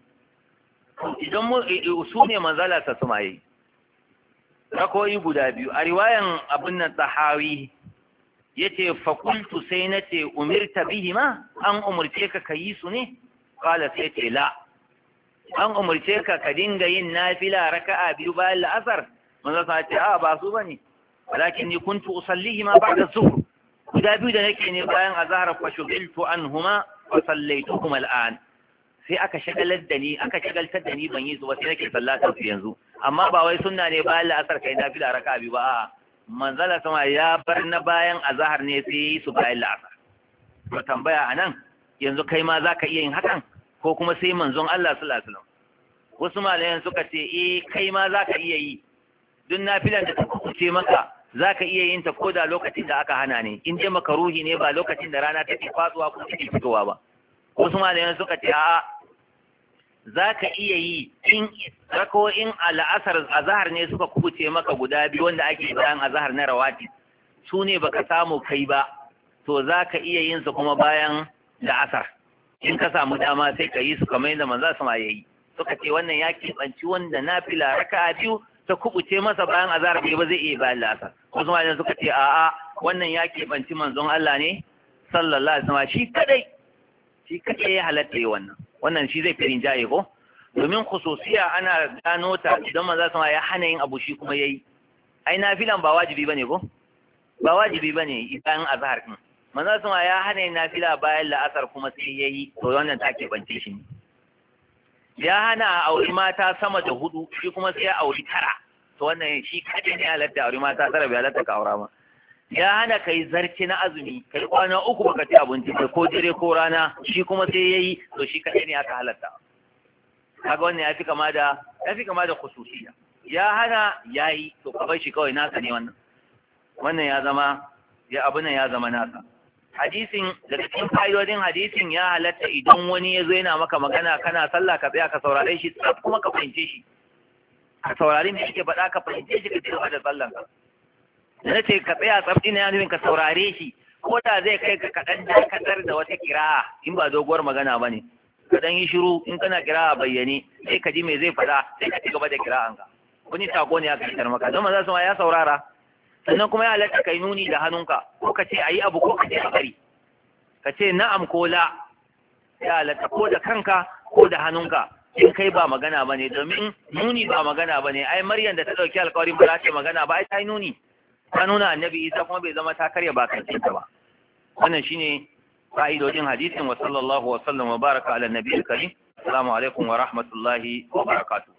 Idan su ne manzala ta suma yi rakoyi guda biyu. A riwayan abin nan Tahawi yace fa qultu, sai nace umirta bihima, an umurce ka kayi su ne? Qala sai ce la, an umurce ka ka dinga yin nafila raka'a biyu bayan la'asar? Manzo sa ce a ba su bane, walakin ni kuntu usallihima ba'da zuhr, guda biyu da nake ne bayan azhar, fa shughiltu anhuma wa sallaituhum al'an. Sai aka shagaltar da ni ban yi su ba, sai nake sallatar su yanzu. Amma ba wai sunna ne bayan la'asar kai nafila raka'a biyu ba, a'a, manzala sama ya bar na bayan azhar ne sai yi su bayan la'asar. To tambaya anan, yanzu kai ma zaka iya yin hakan ko kuma sai manzon Allah sallallahu alaihi wasallam? Wasu malayan suka ce kai ma zaka iya yi, duk nafilan da ta kuce maka zaka iya yin ta koda lokacin da aka hana ne, in dai makaruhi ne, ba lokacin da rana take fatsuwa ko take fitowa ba. Wasu malayan suka ce a'a, zaka iya yi in al'asar azhar ne suka kubuce maka guda biyu wanda ake bayan azhar na rawati, su ne baka samu kai ba, to zaka iya yin su kuma bayan la'asar. in ka samu dama sai ka yi su kamar yadda manzo sama yayi suka ce wannan ya keɓanci wanda nafila raka'a biyu ta kubuce masa bayan azhar bai ba zai iya bayan la'asar wasu ma suka ce a'a wannan ya keɓanci manzon Allah ne sallallahu alaihi wasallam shi kadai ya halatta yi wannan shi zai firin jaye ko domin khususiya ana gano ta idan manzo sama ya hana yin abu shi kuma yayi ai nafilan ba wajibi bane ko ba wajibi bane idan azhar din manzo sama ya hana yin nafila bayan la'asar kuma sai yayi to wannan ta keɓance shi ne ya hana a auri mata sama da 4 shi kuma sai ya auri 9 to wannan shi kadai ne halatta auri mata 9 bai halatta ka aura ma ya hana kai zarci na azumi kai kwana 3 baka ci abinci ko dare ko rana shi kuma sai yayi to shi kadai ne aka halatta kaga wannan yafi kama da khususiyya ya hana yayi to ka bar shi kawai nasa ne wannan ya zama ya zama nasa hadisin daga cikin fa'idodin hadisin ya halatta idan wani ya zo yana maka magana kana sallah ka tsaya ka saurare shi tsaf kuma ka fahimce shi ka saurari me yake faɗa ka fahimce shi ka ci gaba da sallan ka na ce ka tsaya tsaf ina ya nufin ka saurare shi ko da zai kai ka kaɗan dakatar da wata kira'a in ba doguwar magana ba ne ka ɗan yi shiru in kana kira'a bayyane sai ka ji me zai faɗa sai ka ci gaba da kira'anka wani tako ne aka fitar maka don maza su ma ya saurara sannan kuma ya halatta kai nuni da hannunka ko ka ce a yi abu ko ka ce a bari ka ce na'am ko la ya halatta ko da kanka ko da hannunka in kai ba magana ba ne domin nuni ba magana ba ne ai maryam da ta ɗauki alkawarin ba za ta magana ba ai ta yi nuni ta nuna annabi isa kuma bai zama ta karya bakancinta ba wannan shine fa'idodin hadisin wa sallallahu wa sallam wa baraka ala nabiyil karim assalamu alaikum wa rahmatullahi wa barakatuh